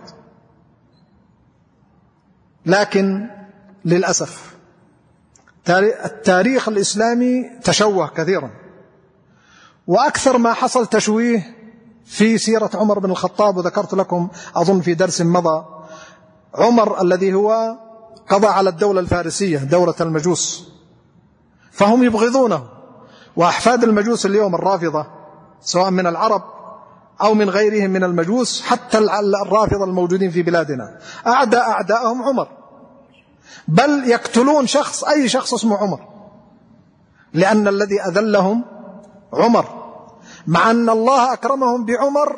لكن للأسف التاريخ الإسلامي تشوه كثيرا، وأكثر ما حصل تشويه في سيرة عمر بن الخطاب. وذكرت لكم أظن في درس مضى عمر الذي هو قضى على الدولة الفارسية، دولة المجوس، فهم يبغضونه، وأحفاد المجوس اليوم الرافضة سواء من العرب أو من غيرهم من المجوس، حتى الرافضة الموجودين في بلادنا أعداءهم عمر، بل يقتلون أي شخص اسمه عمر، لأن الذي أذلهم عمر، مع أن الله أكرمهم بعمر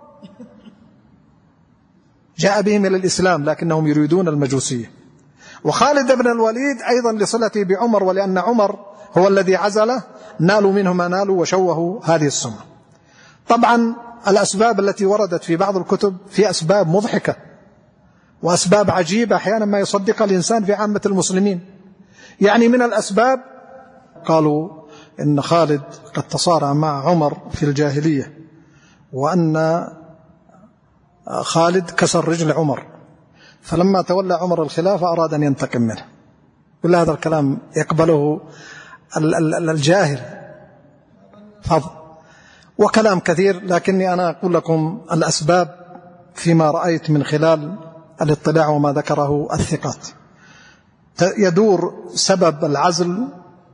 جاء بهم إلى الإسلام، لكنهم يريدون المجوسية. وخالد بن الوليد أيضا لصلته بعمر، ولأن عمر هو الذي عزله، نالوا منه ما نالوا وشوهوا هذه السنة. طبعا الأسباب التي وردت في بعض الكتب في أسباب مضحكة وأسباب عجيبة أحيانا ما يصدقها الإنسان في عامة المسلمين. يعني من الأسباب قالوا إن خالد قد تصارع مع عمر في الجاهلية، وأن خالد كسر رجل عمر، فلما تولى عمر الخلافة أراد أن ينتقم منه. كل هذا الكلام يقبله الجاهل فضل، وكلام كثير، لكني أنا أقول لكم الأسباب فيما رأيت من خلال الاطلاع وما ذكره الثقات. يدور سبب العزل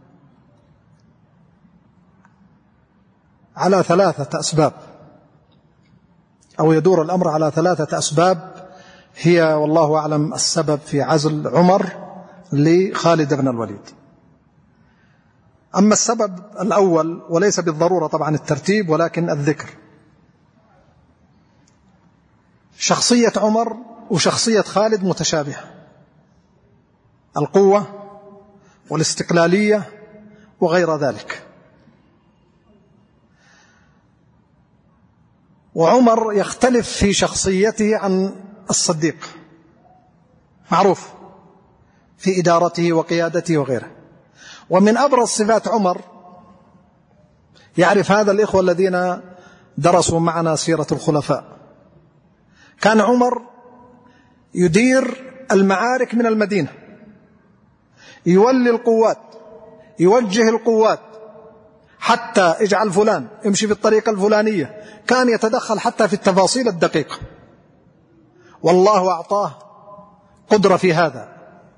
على 3 أسباب، أو يدور الأمر على 3 أسباب هي والله أعلم السبب في عزل عمر لخالد بن الوليد. أما السبب الأول، وليس بالضرورة طبعا الترتيب ولكن الذكر، شخصية عمر وشخصية خالد متشابهة، القوة والاستقلالية وغير ذلك. وعمر يختلف في شخصيته عن الصديق، معروف في إدارته وقيادته وغيره. ومن أبرز صفات عمر، يعرف هذا الإخوة الذين درسوا معنا سيرة الخلفاء، كان عمر يدير المعارك من المدينة، يولي القوات، يوجه القوات، حتى اجعل فلان امشي بالطريقة الفلانية، كان يتدخل حتى في التفاصيل الدقيقة، والله أعطاه قدرة في هذا.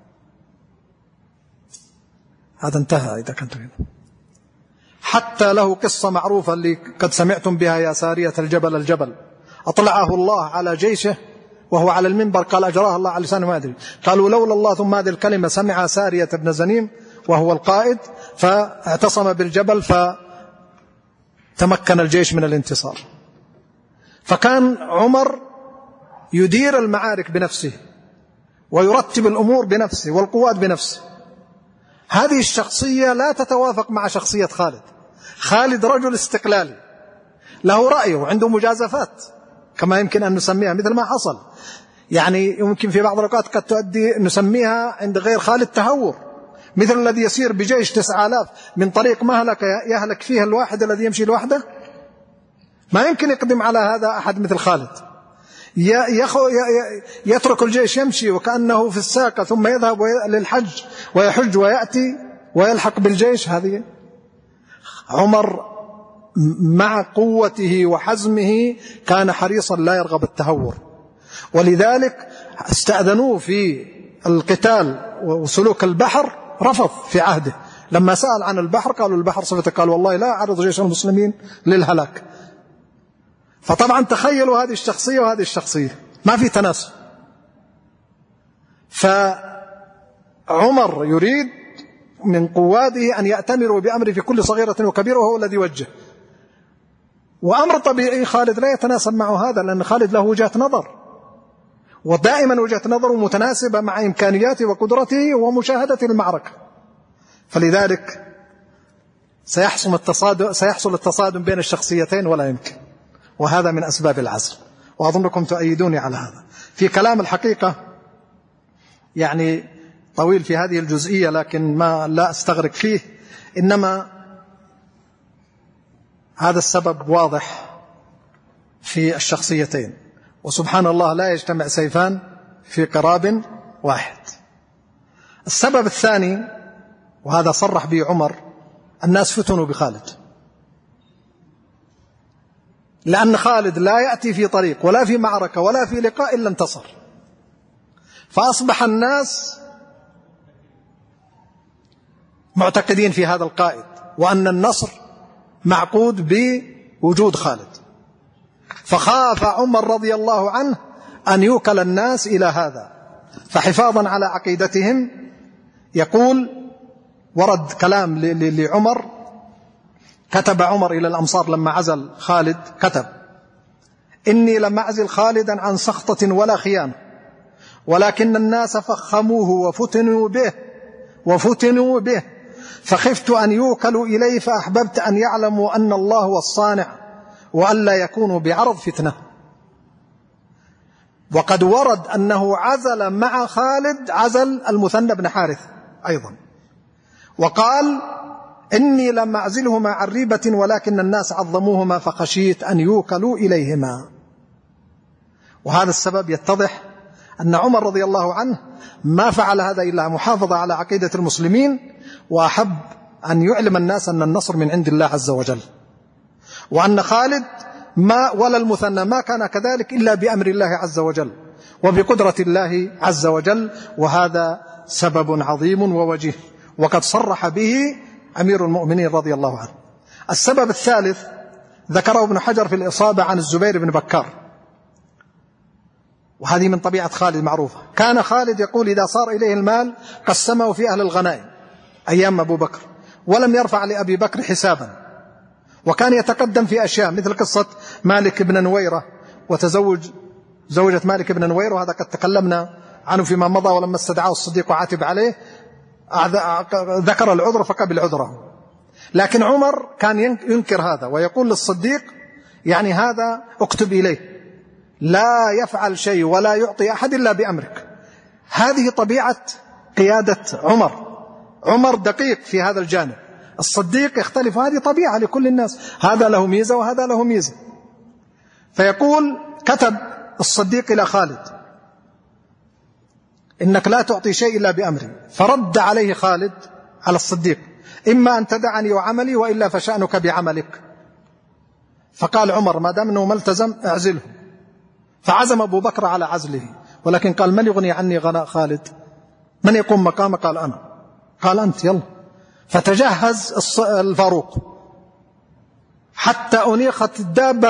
هذا انتهى إذا كنت هنا. حتى له قصة معروفة اللي قد سمعتم بها، يا سارية الجبل الجبل، أطلعه الله على جيشه وهو على المنبر، قال أجراها الله على لسانه ما أدري، قالوا لولا الله، ثم هذه الكلمة سمع سارية بن زنيم وهو القائد، فاعتصم بالجبل فتمكن الجيش من الانتصار. فكان عمر يدير المعارك بنفسه ويرتب الأمور بنفسه والقوات بنفسه. هذه الشخصية لا تتوافق مع شخصية خالد. خالد رجل استقلالي، له رأيه وعنده مجازفات كما يمكن أن نسميها، مثل ما حصل يعني يمكن في بعض الأوقات قد تؤدي نسميها عند غير خالد تهور، مثل الذي يسير بجيش 9000 من طريق مهلكة يهلك فيها الواحد الذي يمشي لوحده. ما يمكن يقدم على هذا أحد مثل خالد، يترك الجيش يمشي وكأنه في الساقة، ثم يذهب للحج ويحج ويأتي ويلحق بالجيش. هذه عمر مع قوته وحزمه كان حريصا لا يرغب التهور، ولذلك استأذنوه في القتال وسلوك البحر، رفض في عهده. لما سأل عن البحر قالوا البحر صفته، قال والله لا أعرض جيش المسلمين للهلاك. فطبعا تخيلوا هذه الشخصية وهذه الشخصية، ما في تناسب. فعمر يريد من قواده أن يأتمروا بأمره في كل صغيرة وكبيرة، وهو الذي وجه. وأمر طبيعي خالد لا يتناسب معه هذا، لأن خالد له وجهة نظر، ودائما وجهة نظره متناسبة مع إمكانياته وقدرته ومشاهدته المعركة. فلذلك سيحصل التصادم بين الشخصيتين ولا يمكن، وهذا من أسباب العزل، وأظنكم تؤيدوني على هذا. في كلام الحقيقة يعني طويل في هذه الجزئية، لكن ما لا أستغرق فيه، إنما هذا السبب واضح في الشخصيتين. وسبحان الله لا يجتمع سيفان في قراب واحد. السبب الثاني، وهذا صرح به عمر، الناس فتنوا بخالد، لأن خالد لا يأتي في طريق ولا في معركة ولا في لقاء إلا انتصر. فأصبح الناس معتقدين في هذا القائد، وأن النصر معقود بوجود خالد. فخاف عمر رضي الله عنه أن يوكل الناس إلى هذا، فحفاظا على عقيدتهم يقول، ورد كلام لعمر، كتب عمر إلى الأمصار لما عزل خالد، كتب: إني لم أعزل خالدا عن سخطة ولا خيانة، ولكن الناس فخموه وفتنوا به فخفت أن يوكلوا إليه، فأحببت أن يعلموا أن الله هو الصانع، وأن لا يكونوا بعرض فتنة. وقد ورد أنه عزل مع خالد، عزل المثنى بن حارث أيضا، وقال: إني لم أعزلهما عن ريبة، ولكن الناس عظموهما فخشيت أن يوكلوا إليهما. وهذا السبب يتضح أن عمر رضي الله عنه ما فعل هذا إلا محافظة على عقيدة المسلمين، وأحب أن يعلم الناس أن النصر من عند الله عز وجل، وأن خالد ولا المثنى ما كان كذلك إلا بأمر الله عز وجل وبقدرة الله عز وجل. وهذا سبب عظيم ووجيه، وقد صرح به أمير المؤمنين رضي الله عنه. السبب الثالث ذكره ابن حجر في الإصابة عن الزبير بن بكار، وهذه من طبيعة خالد معروفة. كان خالد يقول: إذا صار إليه المال قسمه في أهل الغنائم أيام أبو بكر، ولم يرفع لأبي بكر حسابا، وكان يتقدم في أشياء مثل قصة مالك بن نويرة وتزوج زوجة مالك بن نويرة، وهذا قد تكلمنا عنه فيما مضى. ولما استدعاه الصديق وعاتب عليه ذكر العذر فقبل عذره، لكن عمر كان ينكر هذا ويقول للصديق: يعني هذا اكتب إليه، لا يفعل شيء ولا يعطي أحد إلا بأمرك. هذه طبيعة قيادة عمر دقيق في هذا الجانب. الصديق يختلف، هذه طبيعة لكل الناس، هذا له ميزة وهذا له ميزة. فيقول: كتب الصديق إلى خالد: إنك لا تعطي شيء إلا بأمري. فرد عليه خالد على الصديق: إما أن تدعني وعملي، وإلا فشأنك بعملك. فقال عمر: ما دام أنه ملتزم اعزله. فعزم أبو بكر على عزله، ولكن قال: من يغني عني غناء خالد؟ من يقوم مقامه؟ قال: أنا. قال: أنت، يلا. فتجهز الفاروق حتى أنيخت الدابة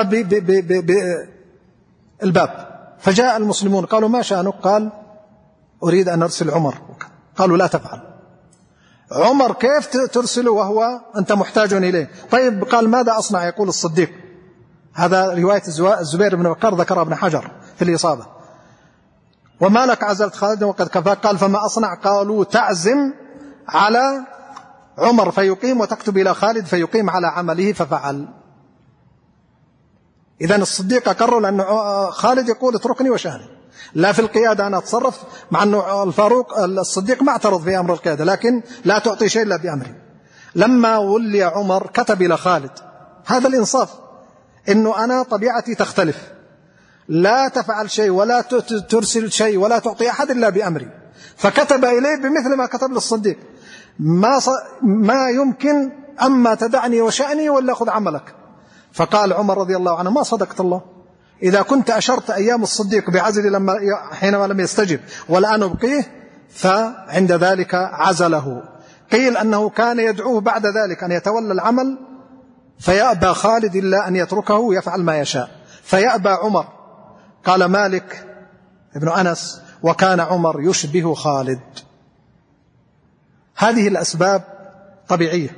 بالباب، فجاء المسلمون قالوا: ما شأنك؟ قال: أريد أن أرسل عمر. قالوا: لا تفعل. عمر: كيف ترسله وهو أنت محتاج إليه؟ طيب. قال: ماذا أصنع؟ يقول الصديق. هذا رواية الزبير بن بكر ذكرها ابن حجر في الإصابة. وما لك عزلت خالد وقد كفاك؟ قال: فما أصنع؟ قالوا: تعزم على عمر فيقيم، وتكتب إلى خالد فيقيم على عمله. ففعل. إذن الصديق أقر، لأن خالد يقول: اتركني وشأني. لا في القيادة أنا أتصرف، مع أنه الصديق ما اعترض في أمر القيادة، لكن لا تعطي شيء إلا بأمره. لما ولي عمر كتب إلى خالد، هذا الإنصاف، إنه أنا طبيعتي تختلف، لا تفعل شيء ولا ترسل شيء ولا تعطي أحد إلا بأمري، فكتب إليه بمثل ما كتب للصديق: ما يمكن، أما تدعني وشأني ولا أخذ عملك. فقال عمر رضي الله عنه: ما صدقت الله، إذا كنت أشرت أيام الصديق بعزل حينما لم يستجب والآن أبقيه، فعند ذلك عزله. قيل أنه كان يدعوه بعد ذلك أن يتولى العمل، فيأبى خالد إلا أن يتركه يفعل ما يشاء، فيأبى عمر. قال مالك ابن أنس: وكان عمر يشبه خالد. هذه الأسباب طبيعية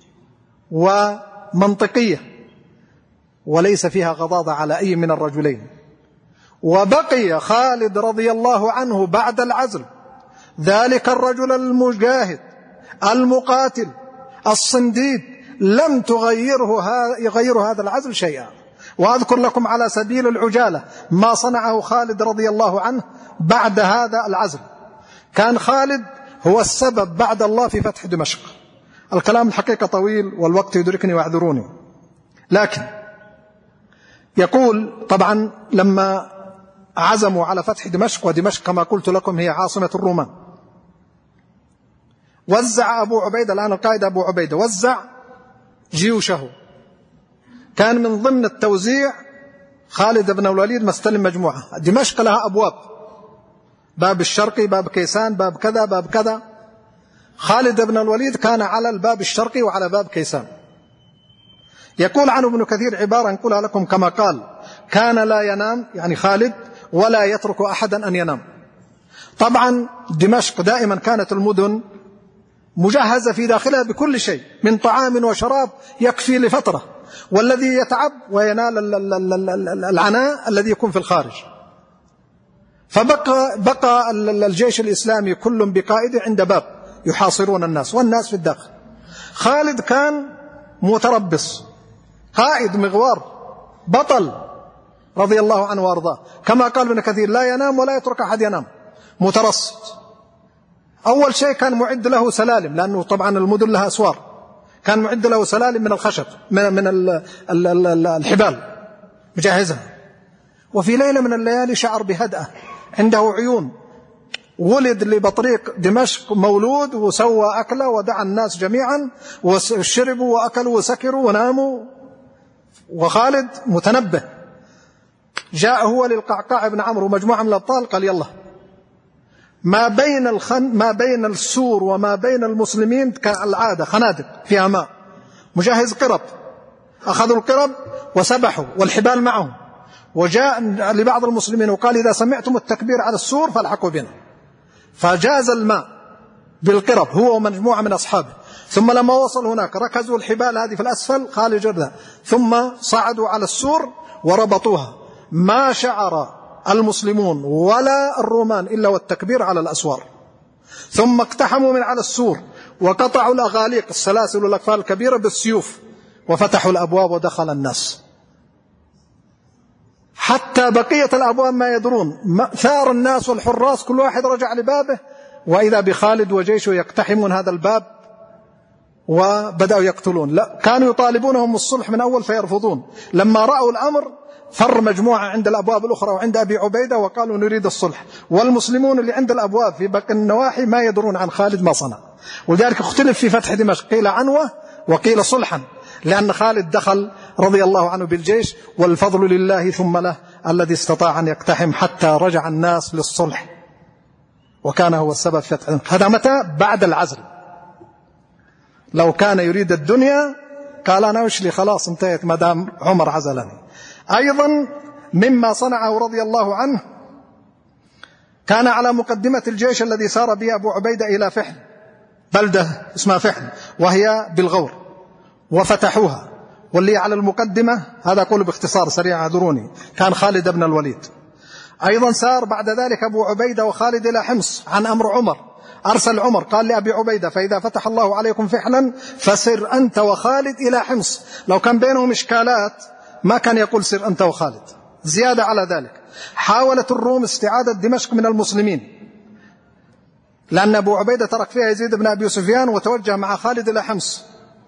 ومنطقية وليس فيها غضاضة على أي من الرجلين. وبقي خالد رضي الله عنه بعد العزل ذلك الرجل المجاهد المقاتل الصنديد، لم يغير هذا العزل شيئا. وأذكر لكم على سبيل العجالة ما صنعه خالد رضي الله عنه بعد هذا العزل. كان خالد هو السبب بعد الله في فتح دمشق. الكلام الحقيقة طويل والوقت يدركني واعذروني، لكن يقول طبعا لما عزموا على فتح دمشق، ودمشق كما قلت لكم هي عاصمة الرومان، وزع أبو عبيدة، الآن القائد أبو عبيدة، وزع جيوشه. كان من ضمن التوزيع خالد بن الوليد مستلم مجموعة. دمشق لها أبواب، باب الشرقي، باب كيسان، باب كذا، باب كذا. خالد بن الوليد كان على الباب الشرقي وعلى باب كيسان. يقول عنه ابن كثير عبارة نقولها لكم كما قال: كان لا ينام، يعني خالد، ولا يترك أحدا أن ينام. طبعا دمشق دائما كانت المدن مجهزة في داخلها بكل شيء من طعام وشراب يكفي لفترة، والذي يتعب وينال العناء الذي يكون في الخارج. فبقى الجيش الإسلامي كل بقائده عند باب يحاصرون الناس، والناس في الداخل. خالد كان متربص، قائد مغوار، بطل رضي الله عنه وارضاه، كما قال ابن كثير: لا ينام ولا يترك أحد ينام، مترصد. أول شيء كان معد له سلالم، لأنه طبعا المدن لها أسوار، كان معد له سلالم من الخشب، من الحبال مجهزها. وفي ليلة من الليالي شعر بهدأة، عنده عيون، ولد لبطريق دمشق مولود، وسوى أكله ودعا الناس جميعا وشربوا وأكلوا وسكروا وناموا. وخالد متنبه، جاء هو للقعقاع بن عمرو ومجموعة من الأبطال، قال: يلا، ما بين السور وما بين المسلمين كالعادة خنادق فيها ماء، مجهز قرب. أخذوا القرب وسبحوا والحبال معهم، وجاء لبعض المسلمين وقال: إذا سمعتم التكبير على السور فالحقوا بنا. فجاز الماء بالقرب هو ومجموعة من أصحابه. ثم لما وصل هناك ركزوا الحبال هذه في الأسفل خارج جردها، ثم صعدوا على السور وربطوها. ما شعر المسلمون ولا الرومان إلا والتكبير على الأسوار. ثم اقتحموا من على السور وقطعوا الأغاليق، السلاسل والأقفال الكبيرة، بالسيوف، وفتحوا الأبواب ودخل الناس، حتى بقية الأبواب ما يدرون. ثار الناس والحراس كل واحد رجع لبابه، وإذا بخالد وجيشه يقتحمون هذا الباب وبدأوا يقتلون. لا، كانوا يطالبونهم الصلح من أول فيرفضون. لما رأوا الأمر فر مجموعة عند الأبواب الأخرى وعند أبي عبيدة وقالوا: نريد الصلح. والمسلمون اللي عند الأبواب في باقي النواحي ما يدرون عن خالد ما صنع. ولذلك اختلف في فتح دمشق، قيل عنوة وقيل صلحا، لأن خالد دخل رضي الله عنه بالجيش، والفضل لله ثم له الذي استطاع أن يقتحم حتى رجع الناس للصلح، وكان هو السبب في فتح. هذا متى؟ بعد العزل. لو كان يريد الدنيا قال: أنا وش لي، خلاص انتهت ما دام عمر عزلني. أيضا مما صنعه رضي الله عنه، كان على مقدمة الجيش الذي سار به أبو عبيدة إلى فحل، بلدة اسمها فحل وهي بالغور، وفتحوها. واللي على المقدمة، هذا أقول باختصار سريع اعذروني، كان خالد بن الوليد. أيضا سار بعد ذلك أبو عبيدة وخالد إلى حمص عن أمر عمر. أرسل عمر قال لأبي عبيدة: فإذا فتح الله عليكم فحلا فسر أنت وخالد إلى حمص. لو كان بينهم إشكالات ما كان يقول سر أنت وخالد، زيادة على ذلك حاولت الروم استعادة دمشق من المسلمين، لأن أبو عبيدة ترك فيها يزيد بن أبي سفيان وتوجه مع خالد إلى حمص،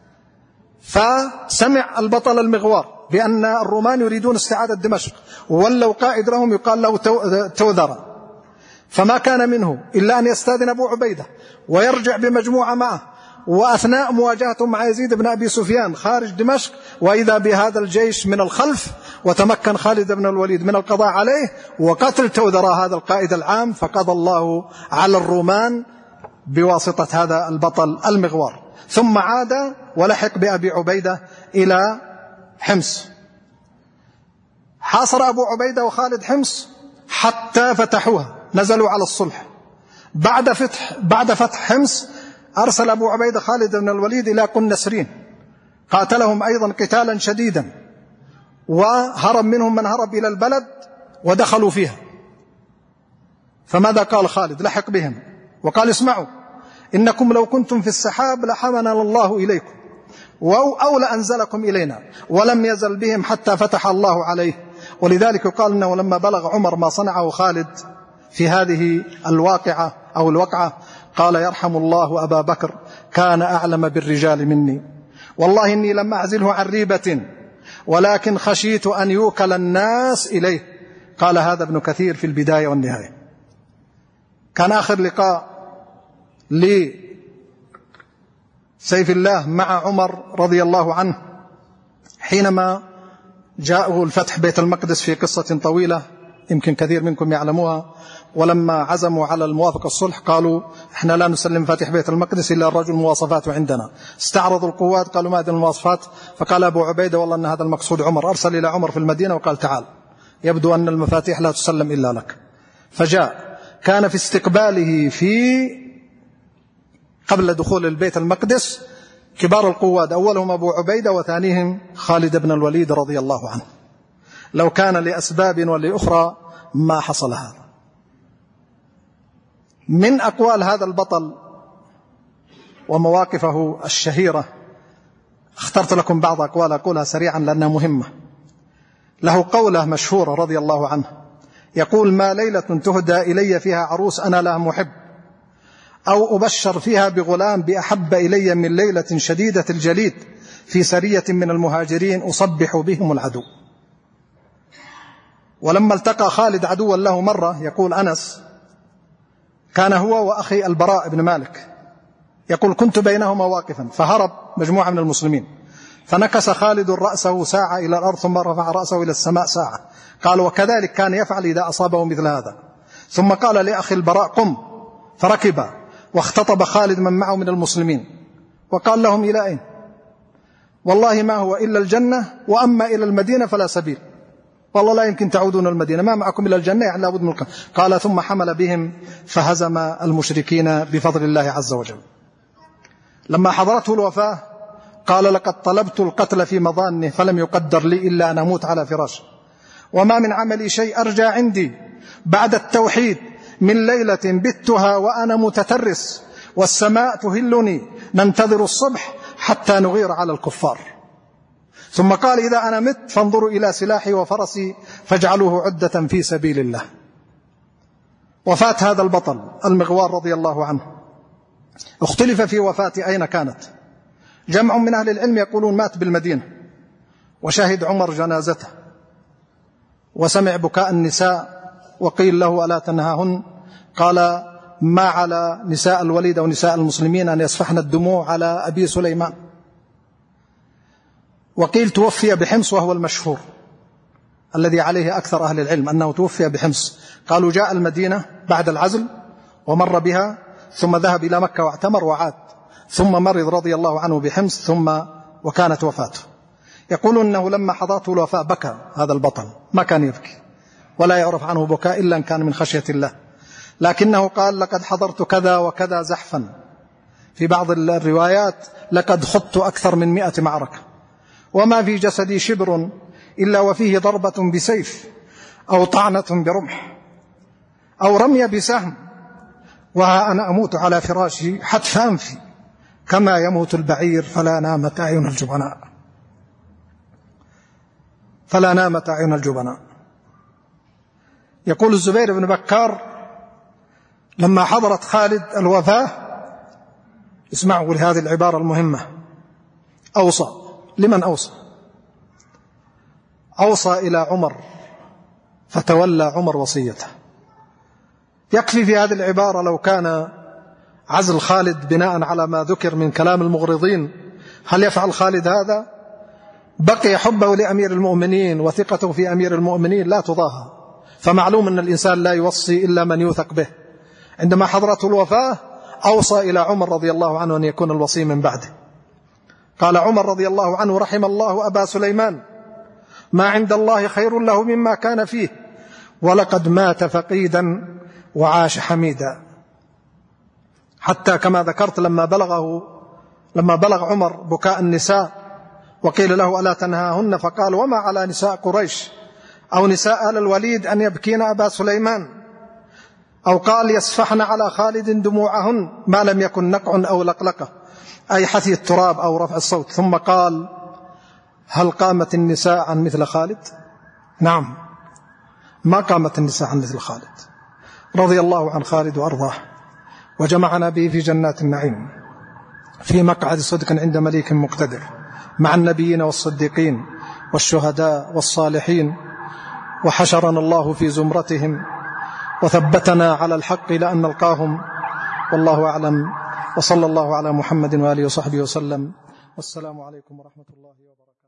فسمع البطل المغوار بأن الرومان يريدون استعادة دمشق، وولوا قائد لهم يقال له توذرة، فما كان منه إلا أن يستأذن أبو عبيدة ويرجع بمجموعة معه، وأثناء مواجهته مع يزيد بن أبي سفيان خارج دمشق وإذا بهذا الجيش من الخلف، وتمكن خالد بن الوليد من القضاء عليه وقتل توذرة هذا القائد العام، فقضى الله على الرومان بواسطة هذا البطل المغوار. ثم عاد ولحق بأبي عبيدة إلى حمص. حاصر أبو عبيدة وخالد حمص حتى فتحوها، نزلوا على الصلح. بعد فتح حمص أرسل أبو عبيدة خالد بن الوليد إلى قنسرين، قاتلهم أيضا قتالا شديدا، وهرب منهم من هرب إلى البلد ودخلوا فيها. فماذا قال خالد؟ لحق بهم وقال: اسمعوا، إنكم لو كنتم في السحاب لحملنا الله إليكم أو لأنزلكم إلينا، ولم يزل بهم حتى فتح الله عليه. ولذلك قال إنه لما بلغ عمر ما صنعه خالد في هذه الواقعة أو الوقعة قال: يرحم الله أبا بكر، كان أعلم بالرجال مني، والله إني لم أعزله عن ريبة ولكن خشيت أن يوكل الناس إليه. قال هذا ابن كثير في البداية والنهاية. كان آخر لقاء لسيف الله مع عمر رضي الله عنه حينما جاءوا الفتح بيت المقدس في قصة طويلة يمكن كثير منكم يعلموها. ولما عزموا على الموافقة الصلح قالوا: احنا لا نسلم فاتح بيت المقدس إلا الرجل مواصفاته عندنا. استعرضوا القوات، قالوا: ما هذه المواصفات؟ فقال أبو عبيدة: والله أن هذا المقصود عمر. أرسل إلى عمر في المدينة وقال: تعال، يبدو أن المفاتيح لا تسلم إلا لك. فجاء، كان في استقباله قبل دخول البيت المقدس كبار القوات، أولهم أبو عبيدة وثانيهم خالد بن الوليد رضي الله عنه. لو كان لأسباب ولأخرى ما حصل هذا. من أقوال هذا البطل ومواقفه الشهيرة اخترت لكم بعض أقوال أقولها سريعا لأنها مهمة. له قولة مشهورة رضي الله عنه يقول: ما ليلة تهدى إلي فيها عروس أنا لها محب، أو أبشر فيها بغلام بأحب إلي من ليلة شديدة الجليد في سرية من المهاجرين أصبح بهم العدو. ولما التقى خالد عدوا له مرة، يقول أنس: كان هو وأخي البراء بن مالك، يقول: كنت بينهما واقفا فهرب مجموعة من المسلمين، فنكس خالد رأسه ساعة إلى الأرض ثم رفع رأسه إلى السماء ساعة. قال: وكذلك كان يفعل إذا أصابه مثل هذا. ثم قال لأخي البراء: قم، فركب واختطب خالد من معه من المسلمين وقال لهم: إلى أين؟ والله ما هو إلا الجنة، وأما إلى المدينة فلا سبيل، والله لا يمكن تعودون المدينة، ما معكم إلى الجنة، يعني لابد من القتل. قال: ثم حمل بهم فهزم المشركين بفضل الله عز وجل. لما حضرته الوفاة قال: لقد طلبت القتل في مظانه فلم يقدر لي إلا أن أموت على فراش، وما من عملي شيء أرجى عندي بعد التوحيد من ليلة بتها وأنا متترس والسماء تهلني ننتظر الصبح حتى نغير على الكفار. ثم قال: إذا أنا مت فانظروا إلى سلاحي وفرسي فاجعلوه عدة في سبيل الله. وفاة هذا البطل المغوار رضي الله عنه اختلف في وفاة أين كانت. جمع من أهل العلم يقولون مات بالمدينة، وشهد عمر جنازته وسمع بكاء النساء، وقيل له: ألا تنهاهن؟ قال: ما على نساء الوليد أو نساء المسلمين أن يسفحن الدموع على أبي سليمان. وقيل توفي بحمص، وهو المشهور الذي عليه أكثر أهل العلم أنه توفي بحمص. قالوا جاء المدينة بعد العزل ومر بها، ثم ذهب إلى مكة واعتمر وعاد، ثم مرض رضي الله عنه بحمص، وكانت وفاته. يقولون أنه لما حضرته الوفاة بكى هذا البطل، ما كان يبكي ولا يعرف عنه بكاء إلا أن كان من خشية الله، لكنه قال: لقد حضرت كذا وكذا زحفا. في بعض الروايات: لقد خضت أكثر من 100 معركة، وما في جسدي شبر إلا وفيه ضربة بسيف أو طعنة برمح أو رمي بسهم، وها أنا أموت على فراشي حتف أنفي كما يموت البعير فلا نامت أعين الجبناء. يقول الزبير بن بكار لما حضرت خالد الوفاة، اسمعوا لهذه العبارة المهمة، أوصى. لمن أوصى؟ أوصى إلى عمر فتولى عمر وصيته. يكفي في هذه العبارة لو كان عزل خالد بناء على ما ذكر من كلام المغرضين. هل يفعل خالد هذا؟ بقي حبه لأمير المؤمنين وثقته في أمير المؤمنين لا تضاهى، فمعلوم أن الإنسان لا يوصي إلا من يوثق به. عندما حضرته الوفاة أوصى إلى عمر رضي الله عنه أن يكون الوصي من بعده. قال عمر رضي الله عنه: رحم الله أبا سليمان، ما عند الله خير له مما كان فيه، ولقد مات فقيدا وعاش حميدا. حتى كما ذكرت لما بلغ عمر بكاء النساء وقيل له: ألا تنهاهن؟ فقال: وما على نساء قريش أو نساء آل الوليد أن يبكين أبا سليمان، أو قال: يسفحن على خالد دموعهن ما لم يكن نقع أو لقلقة، أي حثي التراب أو رفع الصوت. ثم قال: هل قامت النساء عن مثل خالد؟ نعم، ما قامت النساء عن مثل خالد. رضي الله عن خالد وأرضاه، وجمعنا به في جنات النعيم في مقعد صدق عند مليك مقتدر، مع النبيين والصديقين والشهداء والصالحين، وحشرنا الله في زمرتهم وثبتنا على الحق لأن نلقاهم. والله أعلم، وصلى الله على محمد وآله وصحبه وسلم، والسلام عليكم ورحمة الله وبركاته.